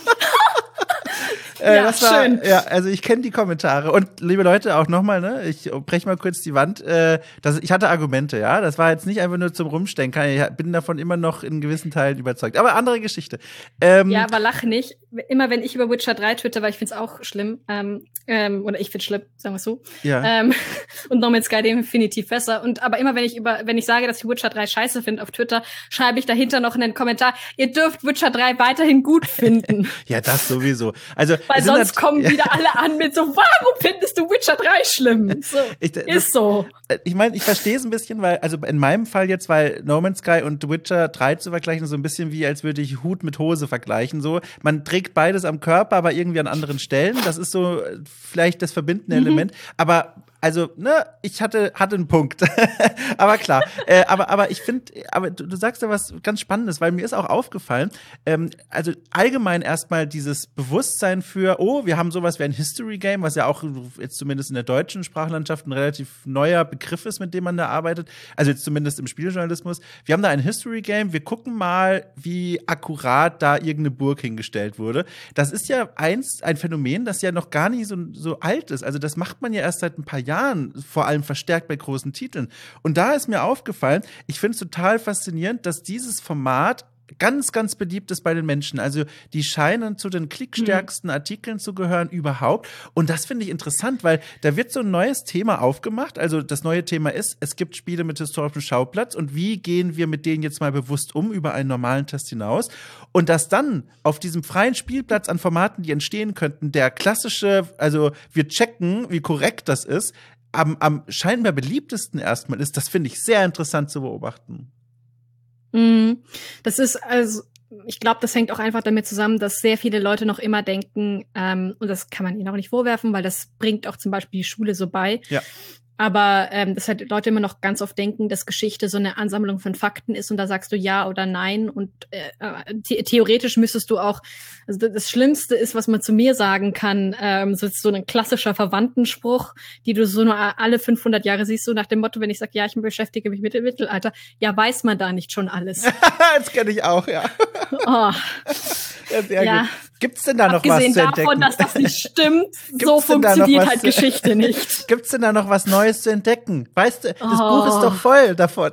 Äh, ja, das war, schön. Ja, also ich kenne die Kommentare. Und liebe Leute, auch nochmal, ne, ich brech mal kurz die Wand. Äh, das, ich hatte Argumente, ja. Das war jetzt nicht einfach nur zum Rumstecken. Ich bin davon immer noch in gewissen Teilen überzeugt. Aber andere Geschichte. Ähm, ja, aber lach nicht. Immer wenn ich über Witcher drei twitter, weil ich find's auch schlimm. Ähm, ähm, oder ich find's schlimm, sagen wir so. Ja. Ähm, und No Man's Sky definitiv besser. Und aber immer wenn ich über, wenn ich sage, dass ich Witcher drei scheiße finde auf Twitter, schreibe ich dahinter noch einen Kommentar. Ihr dürft Witcher drei weiterhin gut finden. Ja, das sowieso. Also weil sonst kommen ja. wieder alle an mit so, warum findest du Witcher drei schlimm? So, ich, das, ist so. Ich meine, ich verstehe es ein bisschen, weil, also in meinem Fall jetzt, weil No Man's Sky und Witcher drei zu vergleichen, so ein bisschen wie, als würde ich Hut mit Hose vergleichen. So, man trägt beides am Körper, aber irgendwie an anderen Stellen. Das ist so vielleicht das verbindende mhm. Element. Aber also, ne, ich hatte hatte einen Punkt. aber klar, äh, aber aber ich finde, aber du, du sagst ja was ganz Spannendes, weil mir ist auch aufgefallen, ähm, also allgemein erstmal dieses Bewusstsein für, oh, wir haben sowas wie ein History Game, was ja auch jetzt zumindest in der deutschen Sprachlandschaft ein relativ neuer Begriff ist, mit dem man da arbeitet, also jetzt zumindest im Spieljournalismus. Wir haben da ein History Game, wir gucken mal, wie akkurat da irgendeine Burg hingestellt wurde. Das ist ja eins, ein Phänomen, das ja noch gar nicht so, so alt ist. Also das macht man ja erst seit ein paar Jahren, vor allem verstärkt bei großen Titeln. Und da ist mir aufgefallen, ich finde es total faszinierend, dass dieses Format ganz, ganz beliebt ist bei den Menschen. Also die scheinen zu den klickstärksten Artikeln zu gehören überhaupt. Und das finde ich interessant, weil da wird so ein neues Thema aufgemacht. Also das neue Thema ist, es gibt Spiele mit historischem Schauplatz und wie gehen wir mit denen jetzt mal bewusst um über einen normalen Test hinaus? Und dass dann auf diesem freien Spielplatz an Formaten, die entstehen könnten, der klassische, also wir checken, wie korrekt das ist, am, am scheinbar beliebtesten erstmal ist, das finde ich sehr interessant zu beobachten. Das ist also, ich glaube, das hängt auch einfach damit zusammen, dass sehr viele Leute noch immer denken, ähm, und das kann man ihnen auch nicht vorwerfen, weil das bringt auch zum Beispiel die Schule so bei. Ja. Aber ähm, dass halt Leute immer noch ganz oft denken, dass Geschichte so eine Ansammlung von Fakten ist und da sagst du ja oder nein und äh, the- theoretisch müsstest du auch, also das Schlimmste ist, was man zu mir sagen kann, ähm, so ist so ein klassischer Verwandtenspruch, die du so nur alle fünfhundert Jahre siehst, so nach dem Motto, wenn ich sage, ja, ich beschäftige mich mit dem Mittelalter, ja, weiß man da nicht schon alles. Das kenne ich auch, ja. Oh. Ja, sehr ja. gut. Gibt's denn da noch Abgesehen was zu entdecken? davon, dass das nicht stimmt, so funktioniert halt Geschichte nicht. Gibt's denn da noch was Neues zu entdecken? Weißt du, das Oh. Buch ist doch voll davon.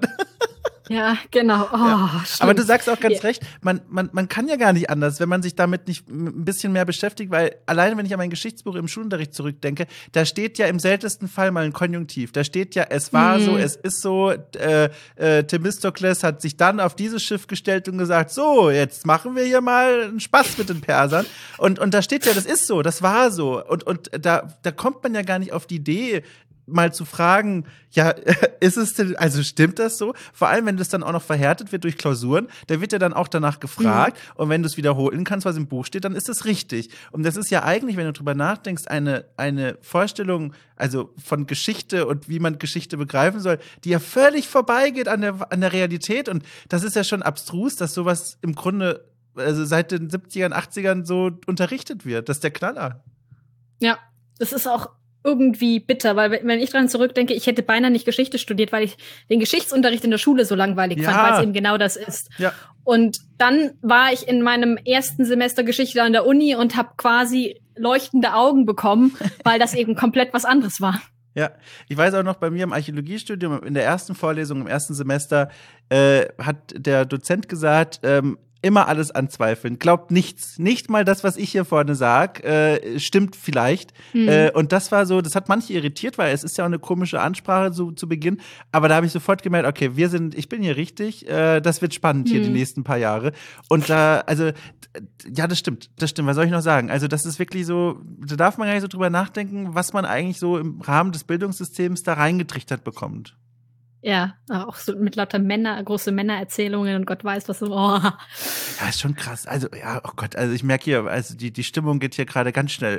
Ja, genau. Oh, ja. stimmt. Aber du sagst auch ganz ja. recht, man, man, man kann ja gar nicht anders, wenn man sich damit nicht ein bisschen mehr beschäftigt, weil alleine, wenn ich an mein Geschichtsbuch im Schulunterricht zurückdenke, da steht ja im seltensten Fall mal ein Konjunktiv. Da steht ja, es war mhm. so, es ist so, äh, äh, Themistokles hat sich dann auf dieses Schiff gestellt und gesagt, so, jetzt machen wir hier mal einen Spaß mit den Persern. Und, und da steht ja, das ist so, das war so. Und, und da, da kommt man ja gar nicht auf die Idee, mal zu fragen, ja, ist es denn, also stimmt das so? Vor allem, wenn das dann auch noch verhärtet wird durch Klausuren, da wird ja dann auch danach gefragt. Mhm. Und wenn du es wiederholen kannst, was im Buch steht, dann ist das richtig. Und das ist ja eigentlich, wenn du drüber nachdenkst, eine, eine Vorstellung, also von Geschichte und wie man Geschichte begreifen soll, die ja völlig vorbeigeht an der, an der Realität. Und das ist ja schon abstrus, dass sowas im Grunde, also seit den siebzigern, achtzigern so unterrichtet wird. Das ist der Knaller. Ja, das ist auch irgendwie bitter, weil wenn ich dran zurückdenke, ich hätte beinahe nicht Geschichte studiert, weil ich den Geschichtsunterricht in der Schule so langweilig ja. fand, weil es eben genau das ist. Ja. Und dann war ich in meinem ersten Semester Geschichte an der Uni und habe quasi leuchtende Augen bekommen, weil das eben komplett was anderes war. Ja, ich weiß auch noch, bei mir im Archäologiestudium, in der ersten Vorlesung, im ersten Semester, äh, hat der Dozent gesagt, ähm, immer alles anzweifeln. Glaubt nichts. Nicht mal das, was ich hier vorne sag, äh, stimmt vielleicht. Mhm. Äh, und das war so, das hat manche irritiert, weil es ist ja auch eine komische Ansprache zu, zu Beginn. Aber da habe ich sofort gemerkt, okay, wir sind, ich bin hier richtig. Äh, das wird spannend mhm. hier die nächsten paar Jahre. Und da, also, ja, das stimmt. Das stimmt. Was soll ich noch sagen? Also, das ist wirklich so, da darf man gar nicht so drüber nachdenken, was man eigentlich so im Rahmen des Bildungssystems da reingetrichtert bekommt. Ja, auch so mit lauter Männer, große Männererzählungen und Gott weiß was so. Oh. Ja, ist schon krass. Also, ja, oh Gott, also ich merke hier, also die, die Stimmung geht hier gerade ganz schnell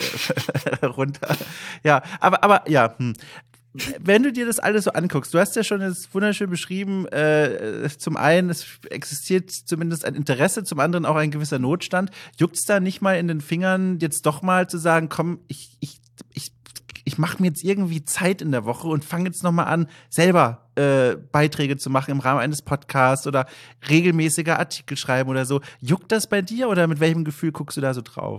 runter. Ja, aber, aber, ja, hm. Wenn du dir das alles so anguckst, du hast ja schon jetzt wunderschön beschrieben, äh, zum einen, es existiert zumindest ein Interesse, zum anderen auch ein gewisser Notstand. Juckt's da nicht mal in den Fingern, jetzt doch mal zu sagen, komm, ich, ich, ich, ich mache mir jetzt irgendwie Zeit in der Woche und fange jetzt noch mal an, selber äh, Beiträge zu machen im Rahmen eines Podcasts oder regelmäßiger Artikel schreiben oder so. Juckt das bei dir oder mit welchem Gefühl guckst du da so drauf?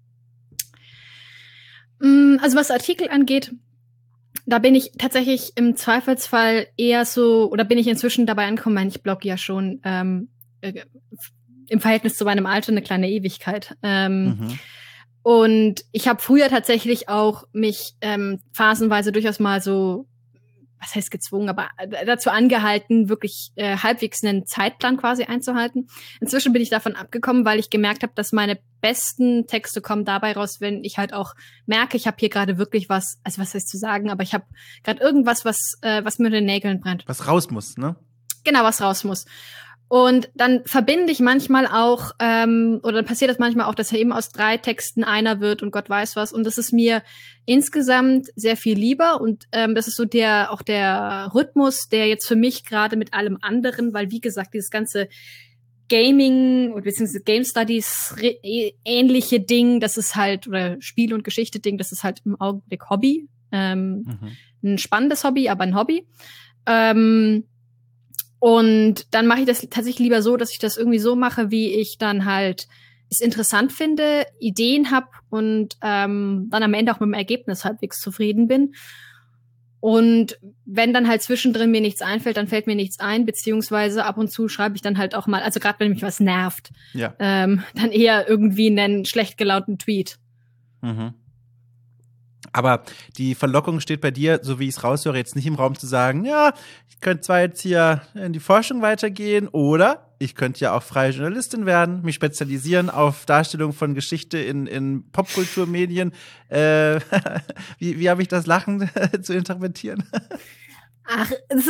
Also was Artikel angeht, da bin ich tatsächlich im Zweifelsfall eher so, oder bin ich inzwischen dabei angekommen, ich blogge ja schon ähm, äh, im Verhältnis zu meinem Alter eine kleine Ewigkeit. Ähm, mhm. Und ich habe früher tatsächlich auch mich ähm, phasenweise durchaus mal so, was heißt gezwungen, aber dazu angehalten, wirklich äh, halbwegs einen Zeitplan quasi einzuhalten. Inzwischen bin ich davon abgekommen, weil ich gemerkt habe, dass meine besten Texte kommen dabei raus, wenn ich halt auch merke, ich habe hier gerade wirklich was, also was heißt zu sagen, aber ich habe gerade irgendwas, was äh, was mir in den Nägeln brennt. Was raus muss, ne? Genau, was raus muss. Und dann verbinde ich manchmal auch, ähm, oder dann passiert das manchmal auch, dass er eben aus drei Texten einer wird und Gott weiß was. Und das ist mir insgesamt sehr viel lieber. Und ähm, das ist so der auch der Rhythmus, der jetzt für mich gerade mit allem anderen, weil wie gesagt, dieses ganze Gaming bzw. Game Studies ähnliche Ding, das ist halt, oder Spiel- und Geschichte-Ding, das ist halt im Augenblick Hobby. Ähm, mhm. Ein spannendes Hobby, aber ein Hobby. Ähm, Und dann mache ich das tatsächlich lieber so, dass ich das irgendwie so mache, wie ich dann halt es interessant finde, Ideen habe und ähm, dann am Ende auch mit dem Ergebnis halbwegs zufrieden bin. Und wenn dann halt zwischendrin mir nichts einfällt, dann fällt mir nichts ein, beziehungsweise ab und zu schreibe ich dann halt auch mal, also gerade wenn mich was nervt, ja. ähm, dann eher irgendwie einen schlecht gelaunten Tweet. Mhm. Aber die Verlockung steht bei dir, so wie ich es raushöre, jetzt nicht im Raum zu sagen, ja, ich könnte zwar jetzt hier in die Forschung weitergehen oder ich könnte ja auch freie Journalistin werden, mich spezialisieren auf Darstellung von Geschichte in, in Popkulturmedien. Äh, wie wie habe ich das Lachen zu interpretieren? Ach, es,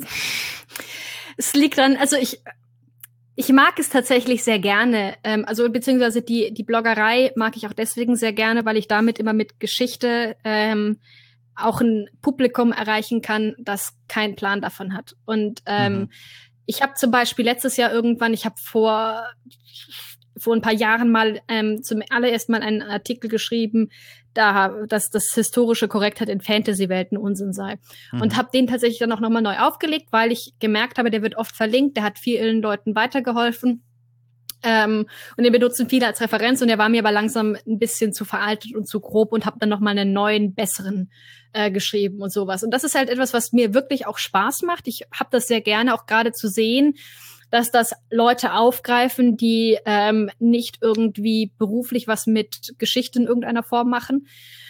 es liegt dann, also ich Ich mag es tatsächlich sehr gerne, ähm, also beziehungsweise die die Bloggerei mag ich auch deswegen sehr gerne, weil ich damit immer mit Geschichte ähm, auch ein Publikum erreichen kann, das keinen Plan davon hat. Und ähm, mhm. ich habe zum Beispiel letztes Jahr irgendwann, ich habe vor vor ein paar Jahren mal ähm, zum allerersten Mal einen Artikel geschrieben, da dass das historische Korrektheit in Fantasy-Welten Unsinn sei. Mhm. Und habe den tatsächlich dann auch nochmal neu aufgelegt, weil ich gemerkt habe, der wird oft verlinkt, der hat vielen Leuten weitergeholfen. Ähm, und den benutzen viele als Referenz und der war mir aber langsam ein bisschen zu veraltet und zu grob und habe dann noch mal einen neuen, besseren äh, geschrieben und sowas. Und das ist halt etwas, was mir wirklich auch Spaß macht. Ich habe das sehr gerne auch gerade zu sehen, dass das Leute aufgreifen, die ähm, nicht irgendwie beruflich was mit Geschichte in irgendeiner Form machen.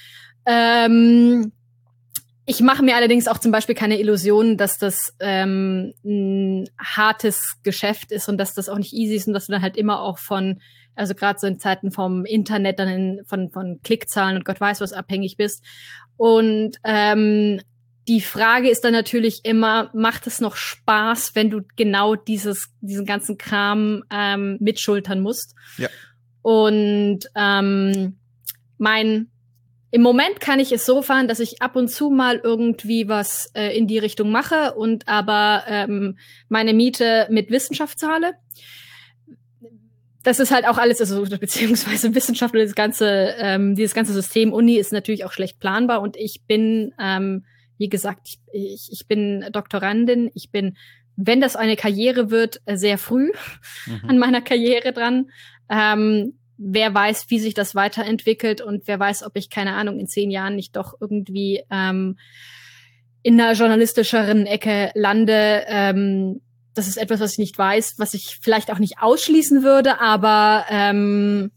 Ähm, ich mache mir allerdings auch zum Beispiel keine Illusionen, dass das ähm, ein hartes Geschäft ist und dass das auch nicht easy ist und dass du dann halt immer auch von, also gerade so in Zeiten vom Internet, dann in, von, von Klickzahlen und Gott weiß was abhängig bist. Und ähm, die Frage ist dann natürlich immer, macht es noch Spaß, wenn du genau dieses, diesen ganzen Kram ähm, mitschultern musst? Ja. Und ähm, mein im Moment kann ich es so fahren, dass ich ab und zu mal irgendwie was äh, in die Richtung mache und aber ähm, meine Miete mit Wissenschaft zahle. Das ist halt auch alles, also beziehungsweise Wissenschaft und das ganze, ähm, dieses ganze System Uni ist natürlich auch schlecht planbar und ich bin, ähm, wie gesagt, ich, ich bin Doktorandin, ich bin, wenn das eine Karriere wird, sehr früh mhm. an meiner Karriere dran. Ähm, wer weiß, wie sich das weiterentwickelt und wer weiß, ob ich, keine Ahnung, in zehn Jahren nicht doch irgendwie ähm, in einer journalistischeren Ecke lande. Ähm, das ist etwas, was ich nicht weiß, was ich vielleicht auch nicht ausschließen würde, aber ähm,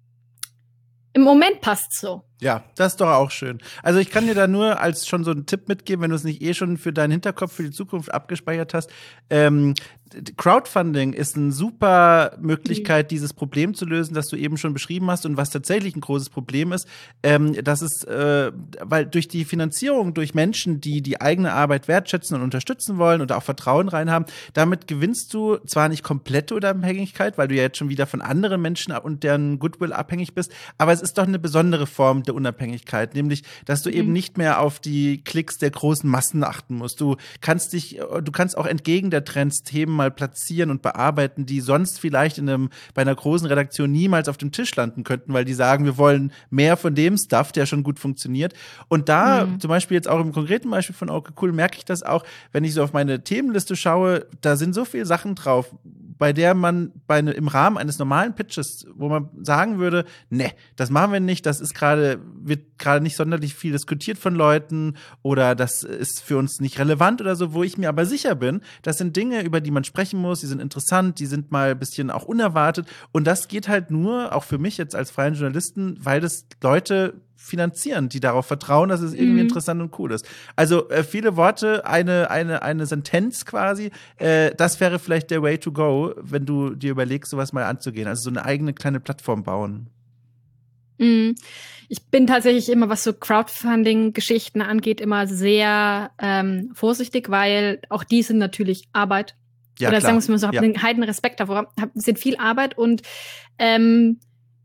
im Moment passt's so. Ja, das ist doch auch schön. Also ich kann dir da nur als schon so einen Tipp mitgeben, wenn du es nicht eh schon für deinen Hinterkopf für die Zukunft abgespeichert hast. Ähm, Crowdfunding ist eine super Möglichkeit, mhm. dieses Problem zu lösen, das du eben schon beschrieben hast und was tatsächlich ein großes Problem ist. Ähm, das ist, äh, weil durch die Finanzierung durch Menschen, die die eigene Arbeit wertschätzen und unterstützen wollen und auch Vertrauen reinhaben, damit gewinnst du zwar nicht komplette Unabhängigkeit, weil du ja jetzt schon wieder von anderen Menschen und deren Goodwill abhängig bist, aber es ist doch eine besondere Form der Unabhängigkeit, nämlich, dass du mhm. eben nicht mehr auf die Klicks der großen Massen achten musst. Du kannst dich, du kannst auch entgegen der Trends Themen mal platzieren und bearbeiten, die sonst vielleicht in einem, bei einer großen Redaktion niemals auf dem Tisch landen könnten, weil die sagen, wir wollen mehr von dem Stuff, der schon gut funktioniert. Und da, mhm. zum Beispiel jetzt auch im konkreten Beispiel von Okay Cool, merke ich das auch, wenn ich so auf meine Themenliste schaue, da sind so viele Sachen drauf, bei der man bei ne, im Rahmen eines normalen Pitches, wo man sagen würde, ne, das machen wir nicht, das ist gerade, wird gerade nicht sonderlich viel diskutiert von Leuten oder das ist für uns nicht relevant oder so, wo ich mir aber sicher bin, das sind Dinge, über die man sprechen muss, die sind interessant, die sind mal ein bisschen auch unerwartet und das geht halt nur, auch für mich jetzt als freien Journalisten, weil das Leute finanzieren, die darauf vertrauen, dass es irgendwie mhm. interessant und cool ist. Also äh, viele Worte, eine eine eine Sentenz quasi, äh, das wäre vielleicht der Way to go, wenn du dir überlegst, sowas mal anzugehen. Also so eine eigene kleine Plattform bauen. Mhm. Ich bin tatsächlich immer, was so Crowdfunding-Geschichten angeht, immer sehr ähm, vorsichtig, weil auch die sind natürlich Arbeit. Ja, Oder klar. sagen wir mal so, ich habe ja. einen heiden Respekt davor, hab, sind viel Arbeit und ähm,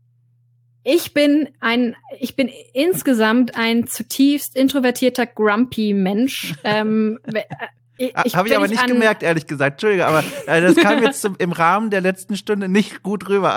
Ich bin ein, ich bin insgesamt ein zutiefst introvertierter, grumpy Mensch. ähm, ich, Habe ich aber nicht an- gemerkt, ehrlich gesagt. Entschuldige, aber äh, das kam jetzt zum, im Rahmen der letzten Stunde nicht gut rüber.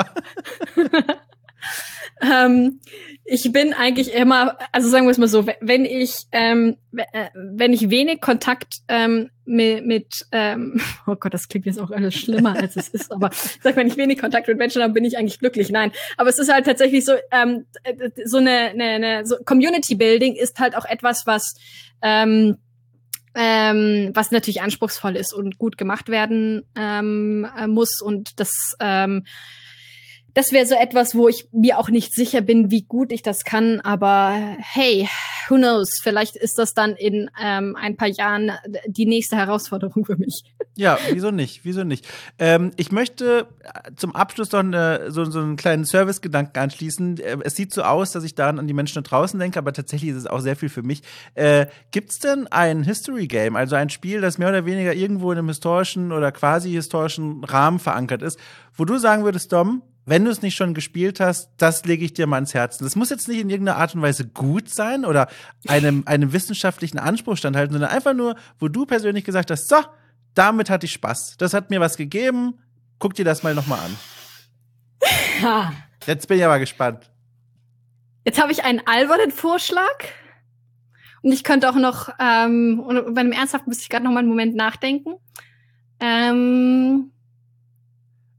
ähm, ich bin eigentlich immer, also sagen wir es mal so, wenn ich, ähm, wenn ich wenig Kontakt ähm, mit, mit ähm, oh Gott, das klingt jetzt auch alles schlimmer, als es ist, aber ich sag, wenn ich wenig Kontakt mit Menschen habe, bin ich eigentlich glücklich. Nein, aber es ist halt tatsächlich so, ähm, so eine, eine, eine so Community Building ist halt auch etwas, was ähm, ähm, was natürlich anspruchsvoll ist und gut gemacht werden ähm, muss und das ähm, Das wäre so etwas, wo ich mir auch nicht sicher bin, wie gut ich das kann. Aber hey, who knows? Vielleicht ist das dann in ähm, ein paar Jahren die nächste Herausforderung für mich. Ja, wieso nicht? Wieso nicht? Ähm, ich möchte zum Abschluss noch eine, so, so einen kleinen Service-Gedanken anschließen. Es sieht so aus, dass ich dann an die Menschen da draußen denke, aber tatsächlich ist es auch sehr viel für mich. Äh, gibt's denn ein History-Game, also ein Spiel, das mehr oder weniger irgendwo in einem historischen oder quasi historischen Rahmen verankert ist, wo du sagen würdest, Dom, wenn du es nicht schon gespielt hast, das lege ich dir mal ans Herzen. Das muss jetzt nicht in irgendeiner Art und Weise gut sein oder einem, einem wissenschaftlichen Anspruch standhalten, sondern einfach nur, wo du persönlich gesagt hast, so, damit hatte ich Spaß. Das hat mir was gegeben. Guck dir das mal nochmal an. Ja. Jetzt bin ich aber gespannt. Jetzt habe ich einen albernen Vorschlag. Und ich könnte auch noch, ähm, und bei einem Ernsthaften müsste ich gerade noch mal einen Moment nachdenken. Ähm...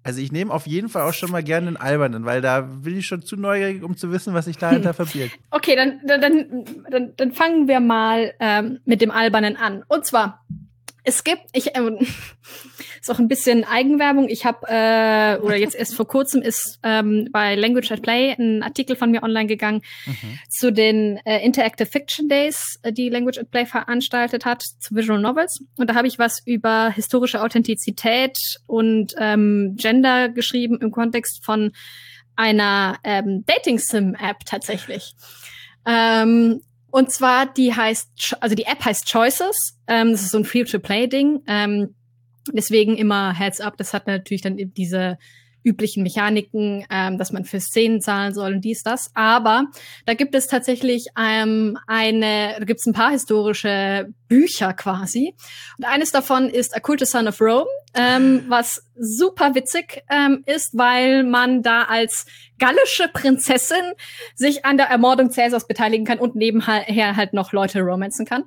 Also ich nehme auf jeden Fall auch schon mal gerne den albernen, weil da bin ich schon zu neugierig, um zu wissen, was sich dahinter verbirgt. Okay, dann, dann, dann, dann fangen wir mal ähm, mit dem albernen an. Und zwar, es gibt, ich äh, ist auch ein bisschen Eigenwerbung. Ich habe, äh, oder jetzt erst vor kurzem ist ähm, bei Language at Play ein Artikel von mir online gegangen mhm. zu den äh, Interactive Fiction Days, die Language at Play veranstaltet hat, zu Visual Novels. Und da habe ich was über historische Authentizität und ähm, Gender geschrieben im Kontext von einer ähm, Dating-Sim-App tatsächlich. Ähm, Und zwar, die heißt, also die App heißt Choices. Ähm, das ist so ein Free-to-Play-Ding. Ähm, deswegen immer Heads up. Das hat natürlich dann diese üblichen Mechaniken, ähm, dass man für Szenen zahlen soll und dies, das. Aber da gibt es tatsächlich ähm, eine, da gibt es ein paar historische Bücher quasi. Und eines davon ist A Cult Son of Rome, ähm, was super witzig ähm, ist, weil man da als gallische Prinzessin sich an der Ermordung Cäsars beteiligen kann und nebenher halt noch Leute romanzen kann.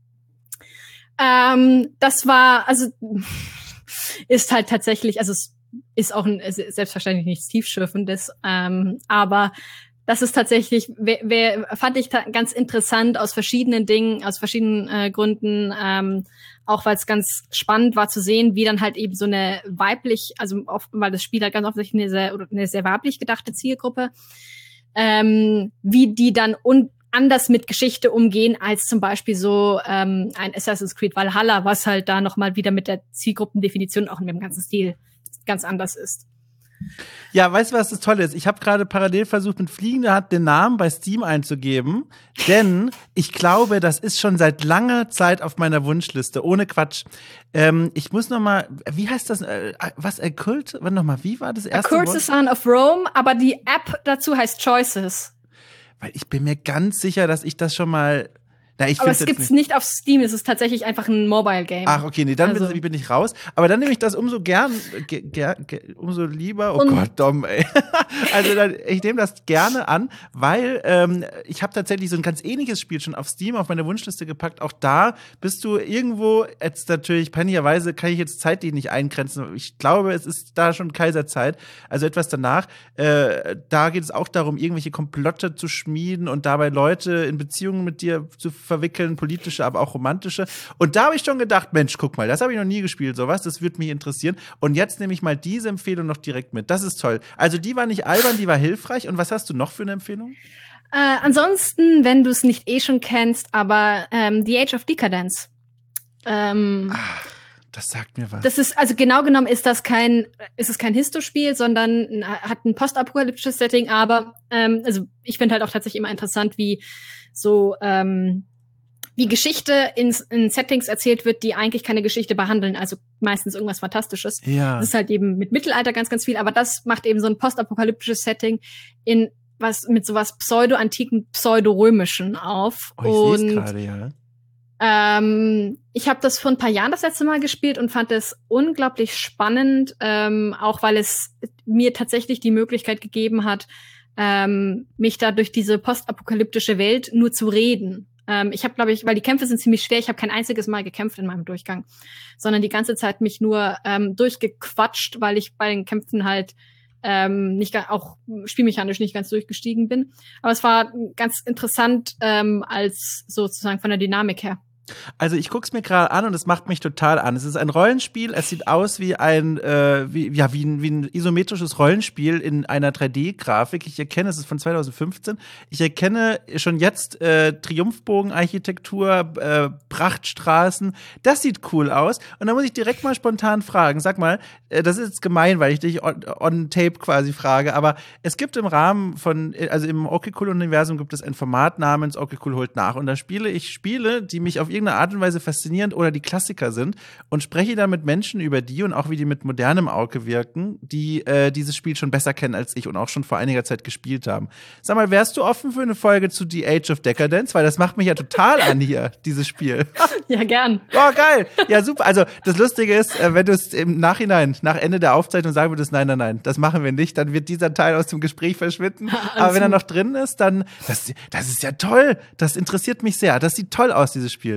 Ähm, das war, also ist halt tatsächlich, also es ist auch ein, selbstverständlich nichts Tiefschürfendes, ähm, aber das ist tatsächlich, wer, wer, fand ich ganz interessant aus verschiedenen Dingen, aus verschiedenen äh, Gründen, ähm, auch weil es ganz spannend war zu sehen, wie dann halt eben so eine weiblich, also oft, weil das Spiel halt ganz offensichtlich eine sehr, oder eine sehr weiblich gedachte Zielgruppe, ähm, wie die dann un anders mit Geschichte umgehen als zum Beispiel so ähm, ein Assassin's Creed Valhalla, was halt da nochmal wieder mit der Zielgruppendefinition auch in dem ganzen Stil ganz anders ist. Ja, weißt du, was das Tolle ist? Ich habe gerade parallel versucht, mit fliegender Hand den Namen bei Steam einzugeben, denn ich glaube, das ist schon seit langer Zeit auf meiner Wunschliste, ohne Quatsch. Ähm, ich muss noch mal, wie heißt das, äh, was, A Cult? Warte noch mal, wie war das erste Wort? A Cult Son of Rome, aber die App dazu heißt Choices. Weil ich bin mir ganz sicher, dass ich das schon mal... Na, ich aber es gibt's nicht. nicht auf Steam, es ist tatsächlich einfach ein Mobile-Game. Ach, okay, nee, dann also. bin, bin ich raus. Aber dann nehme ich das umso gern, ge, ge, ge, umso lieber. Oh Und Gott, Dom, ey. Also dann, ich nehme das gerne an, weil ähm, ich habe tatsächlich so ein ganz ähnliches Spiel schon auf Steam auf meine Wunschliste gepackt. Auch da bist du irgendwo, jetzt natürlich peinlicherweise kann ich jetzt zeitlich nicht eingrenzen. Ich glaube, es ist da schon Kaiserzeit, also etwas danach. Äh, da geht es auch darum, irgendwelche Komplotte zu schmieden und dabei Leute in Beziehungen mit dir zu verwickeln, politische, aber auch romantische. Und da habe ich schon gedacht, Mensch, guck mal, das habe ich noch nie gespielt, sowas, das würde mich interessieren. Und jetzt nehme ich mal diese Empfehlung noch direkt mit. Das ist toll. Also die war nicht albern, die war hilfreich. Und was hast du noch für eine Empfehlung? Äh, ansonsten, wenn du es nicht eh schon kennst, aber ähm, The Age of Decadence. Ähm, Ach, das sagt mir was. Das ist, also genau genommen ist das kein, ist es kein Histo-Spiel, sondern hat ein postapokalyptisches Setting, aber ähm, also ich finde halt auch tatsächlich immer interessant, wie so ähm, wie Geschichte in, in Settings erzählt wird, die eigentlich keine Geschichte behandeln, also meistens irgendwas Fantastisches. Ja. Das ist halt eben mit Mittelalter ganz, ganz viel, aber das macht eben so ein postapokalyptisches Setting in was mit sowas pseudo-antiken, pseudo-römischen auf. Oh, ich sehe es gerade, ja. Ähm, ich habe das vor ein paar Jahren das letzte Mal gespielt und fand es unglaublich spannend, ähm, auch weil es mir tatsächlich die Möglichkeit gegeben hat, ähm, mich da durch diese postapokalyptische Welt nur zu reden. Ähm, ich habe, glaube ich, weil die Kämpfe sind ziemlich schwer, ich habe kein einziges Mal gekämpft in meinem Durchgang, sondern die ganze Zeit mich nur ähm, durchgequatscht, weil ich bei den Kämpfen halt ähm, nicht auch spielmechanisch nicht ganz durchgestiegen bin. Aber es war ganz interessant ähm, als sozusagen von der Dynamik her. Also ich guck's mir gerade an und es macht mich total an. Es ist ein Rollenspiel, es sieht aus wie ein, äh, wie, ja, wie ein, wie ein isometrisches Rollenspiel in einer drei D-Grafik. Ich erkenne, es ist von zwanzig fünfzehn. Ich erkenne schon jetzt äh, Triumphbogenarchitektur, äh, Prachtstraßen. Das sieht cool aus. Und da muss ich direkt mal spontan fragen. Sag mal, äh, das ist jetzt gemein, weil ich dich on, on tape quasi frage, aber es gibt im Rahmen von, also im Okay Cool-Universum gibt es ein Format namens Okay Cool holt nach. Und da spiele ich Spiele, die mich auf irgendeine Art und Weise faszinierend oder die Klassiker sind und spreche dann mit Menschen über die und auch wie die mit modernem Auge wirken, die äh, dieses Spiel schon besser kennen als ich und auch schon vor einiger Zeit gespielt haben. Sag mal, wärst du offen für eine Folge zu The Age of Decadence? Weil das macht mich ja total an hier, dieses Spiel. Ja, gern. Oh, geil. Ja, super. Also das Lustige ist, äh, wenn du es im Nachhinein, nach Ende der Aufzeichnung sagen würdest, nein, nein, nein, das machen wir nicht, dann wird dieser Teil aus dem Gespräch verschwinden. Aber wenn er noch drin ist, dann, das, das ist ja toll. Das interessiert mich sehr. Das sieht toll aus, dieses Spiel.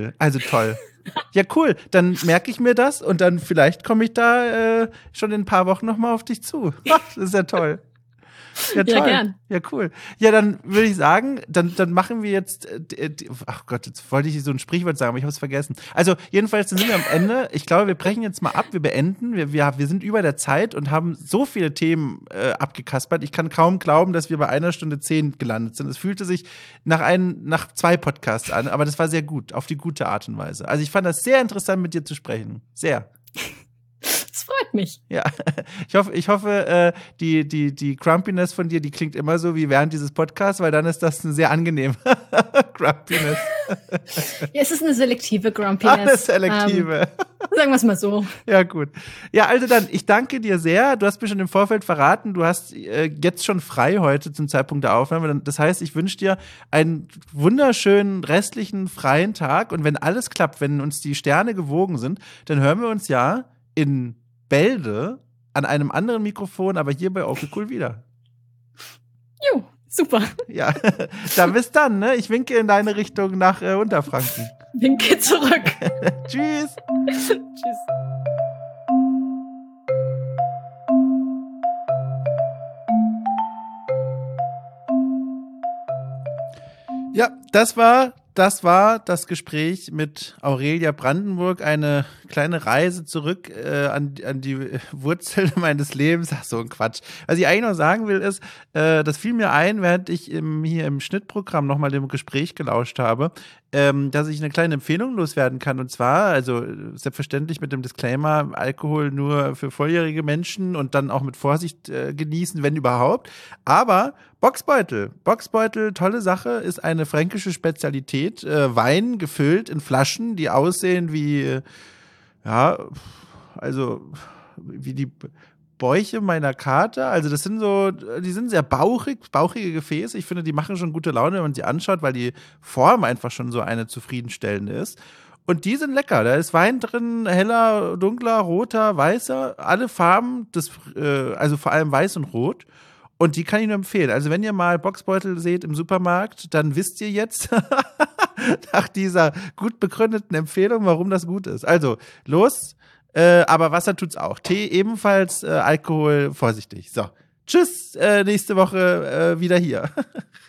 Cool, also toll. Ja, cool. Dann merke ich mir das und dann vielleicht komme ich da äh, schon in ein paar Wochen nochmal auf dich zu. Das ist ja toll. Ja, toll. Ja, gern. Ja, cool. Ja, dann würde ich sagen, dann, dann machen wir jetzt, äh, die, ach Gott, jetzt wollte ich so ein Sprichwort sagen, aber ich habe es vergessen. Also jedenfalls, dann sind wir am Ende. Ich glaube, wir brechen jetzt mal ab, wir beenden. Wir, wir, wir sind über der Zeit und haben so viele Themen äh, abgekaspert. Ich kann kaum glauben, dass wir bei einer Stunde zehn gelandet sind. Es fühlte sich nach, ein, nach zwei Podcasts an, aber das war sehr gut, auf die gute Art und Weise. Also ich fand das sehr interessant, mit dir zu sprechen. Sehr. Das freut mich. Ja, ich hoffe, ich hoffe, äh, die, die, die Grumpiness von dir, die klingt immer so wie während dieses Podcasts, weil dann ist das ein sehr angenehm Grumpiness. Ja, es ist eine selektive Grumpiness. Eine selektive. Ähm, sagen wir es mal so. Ja, gut. Ja, also dann, ich danke dir sehr. Du hast mir schon im Vorfeld verraten, du hast äh, jetzt schon frei heute zum Zeitpunkt der Aufnahme. Das heißt, ich wünsche dir einen wunderschönen restlichen freien Tag und wenn alles klappt, wenn uns die Sterne gewogen sind, dann hören wir uns ja in Bälde an einem anderen Mikrofon, aber hier bei Okay Cool wieder. Jo, super. Ja, dann bis dann, ne? Ich winke in deine Richtung nach äh, Unterfranken. Winke zurück. Tschüss. Tschüss. Ja, das war Das war das Gespräch mit Aurelia Brandenburg, eine kleine Reise zurück äh, an, an die Wurzeln meines Lebens. Ach, so ein Quatsch. Was ich eigentlich noch sagen will, ist, äh, das fiel mir ein, während ich im, hier im Schnittprogramm nochmal dem Gespräch gelauscht habe, ähm, dass ich eine kleine Empfehlung loswerden kann. Und zwar, also selbstverständlich mit dem Disclaimer, Alkohol nur für volljährige Menschen und dann auch mit Vorsicht äh, genießen, wenn überhaupt. Aber Boxbeutel. Boxbeutel, tolle Sache, ist eine fränkische Spezialität. Äh, Wein gefüllt in Flaschen, die aussehen wie, äh, ja, also wie die Bäuche meiner Karte. Also das sind so, die sind sehr bauchig, bauchige Gefäße. Ich finde, die machen schon gute Laune, wenn man sie anschaut, weil die Form einfach schon so eine zufriedenstellende ist. Und die sind lecker. Da ist Wein drin, heller, dunkler, roter, weißer, alle Farben, des, äh, also vor allem weiß und rot. Und die kann ich nur empfehlen. Also wenn ihr mal Boxbeutel seht im Supermarkt, dann wisst ihr jetzt nach dieser gut begründeten Empfehlung, warum das gut ist. Also los, äh, aber Wasser tut's auch. Tee ebenfalls, äh, Alkohol vorsichtig. So, tschüss, äh, nächste Woche äh, wieder hier.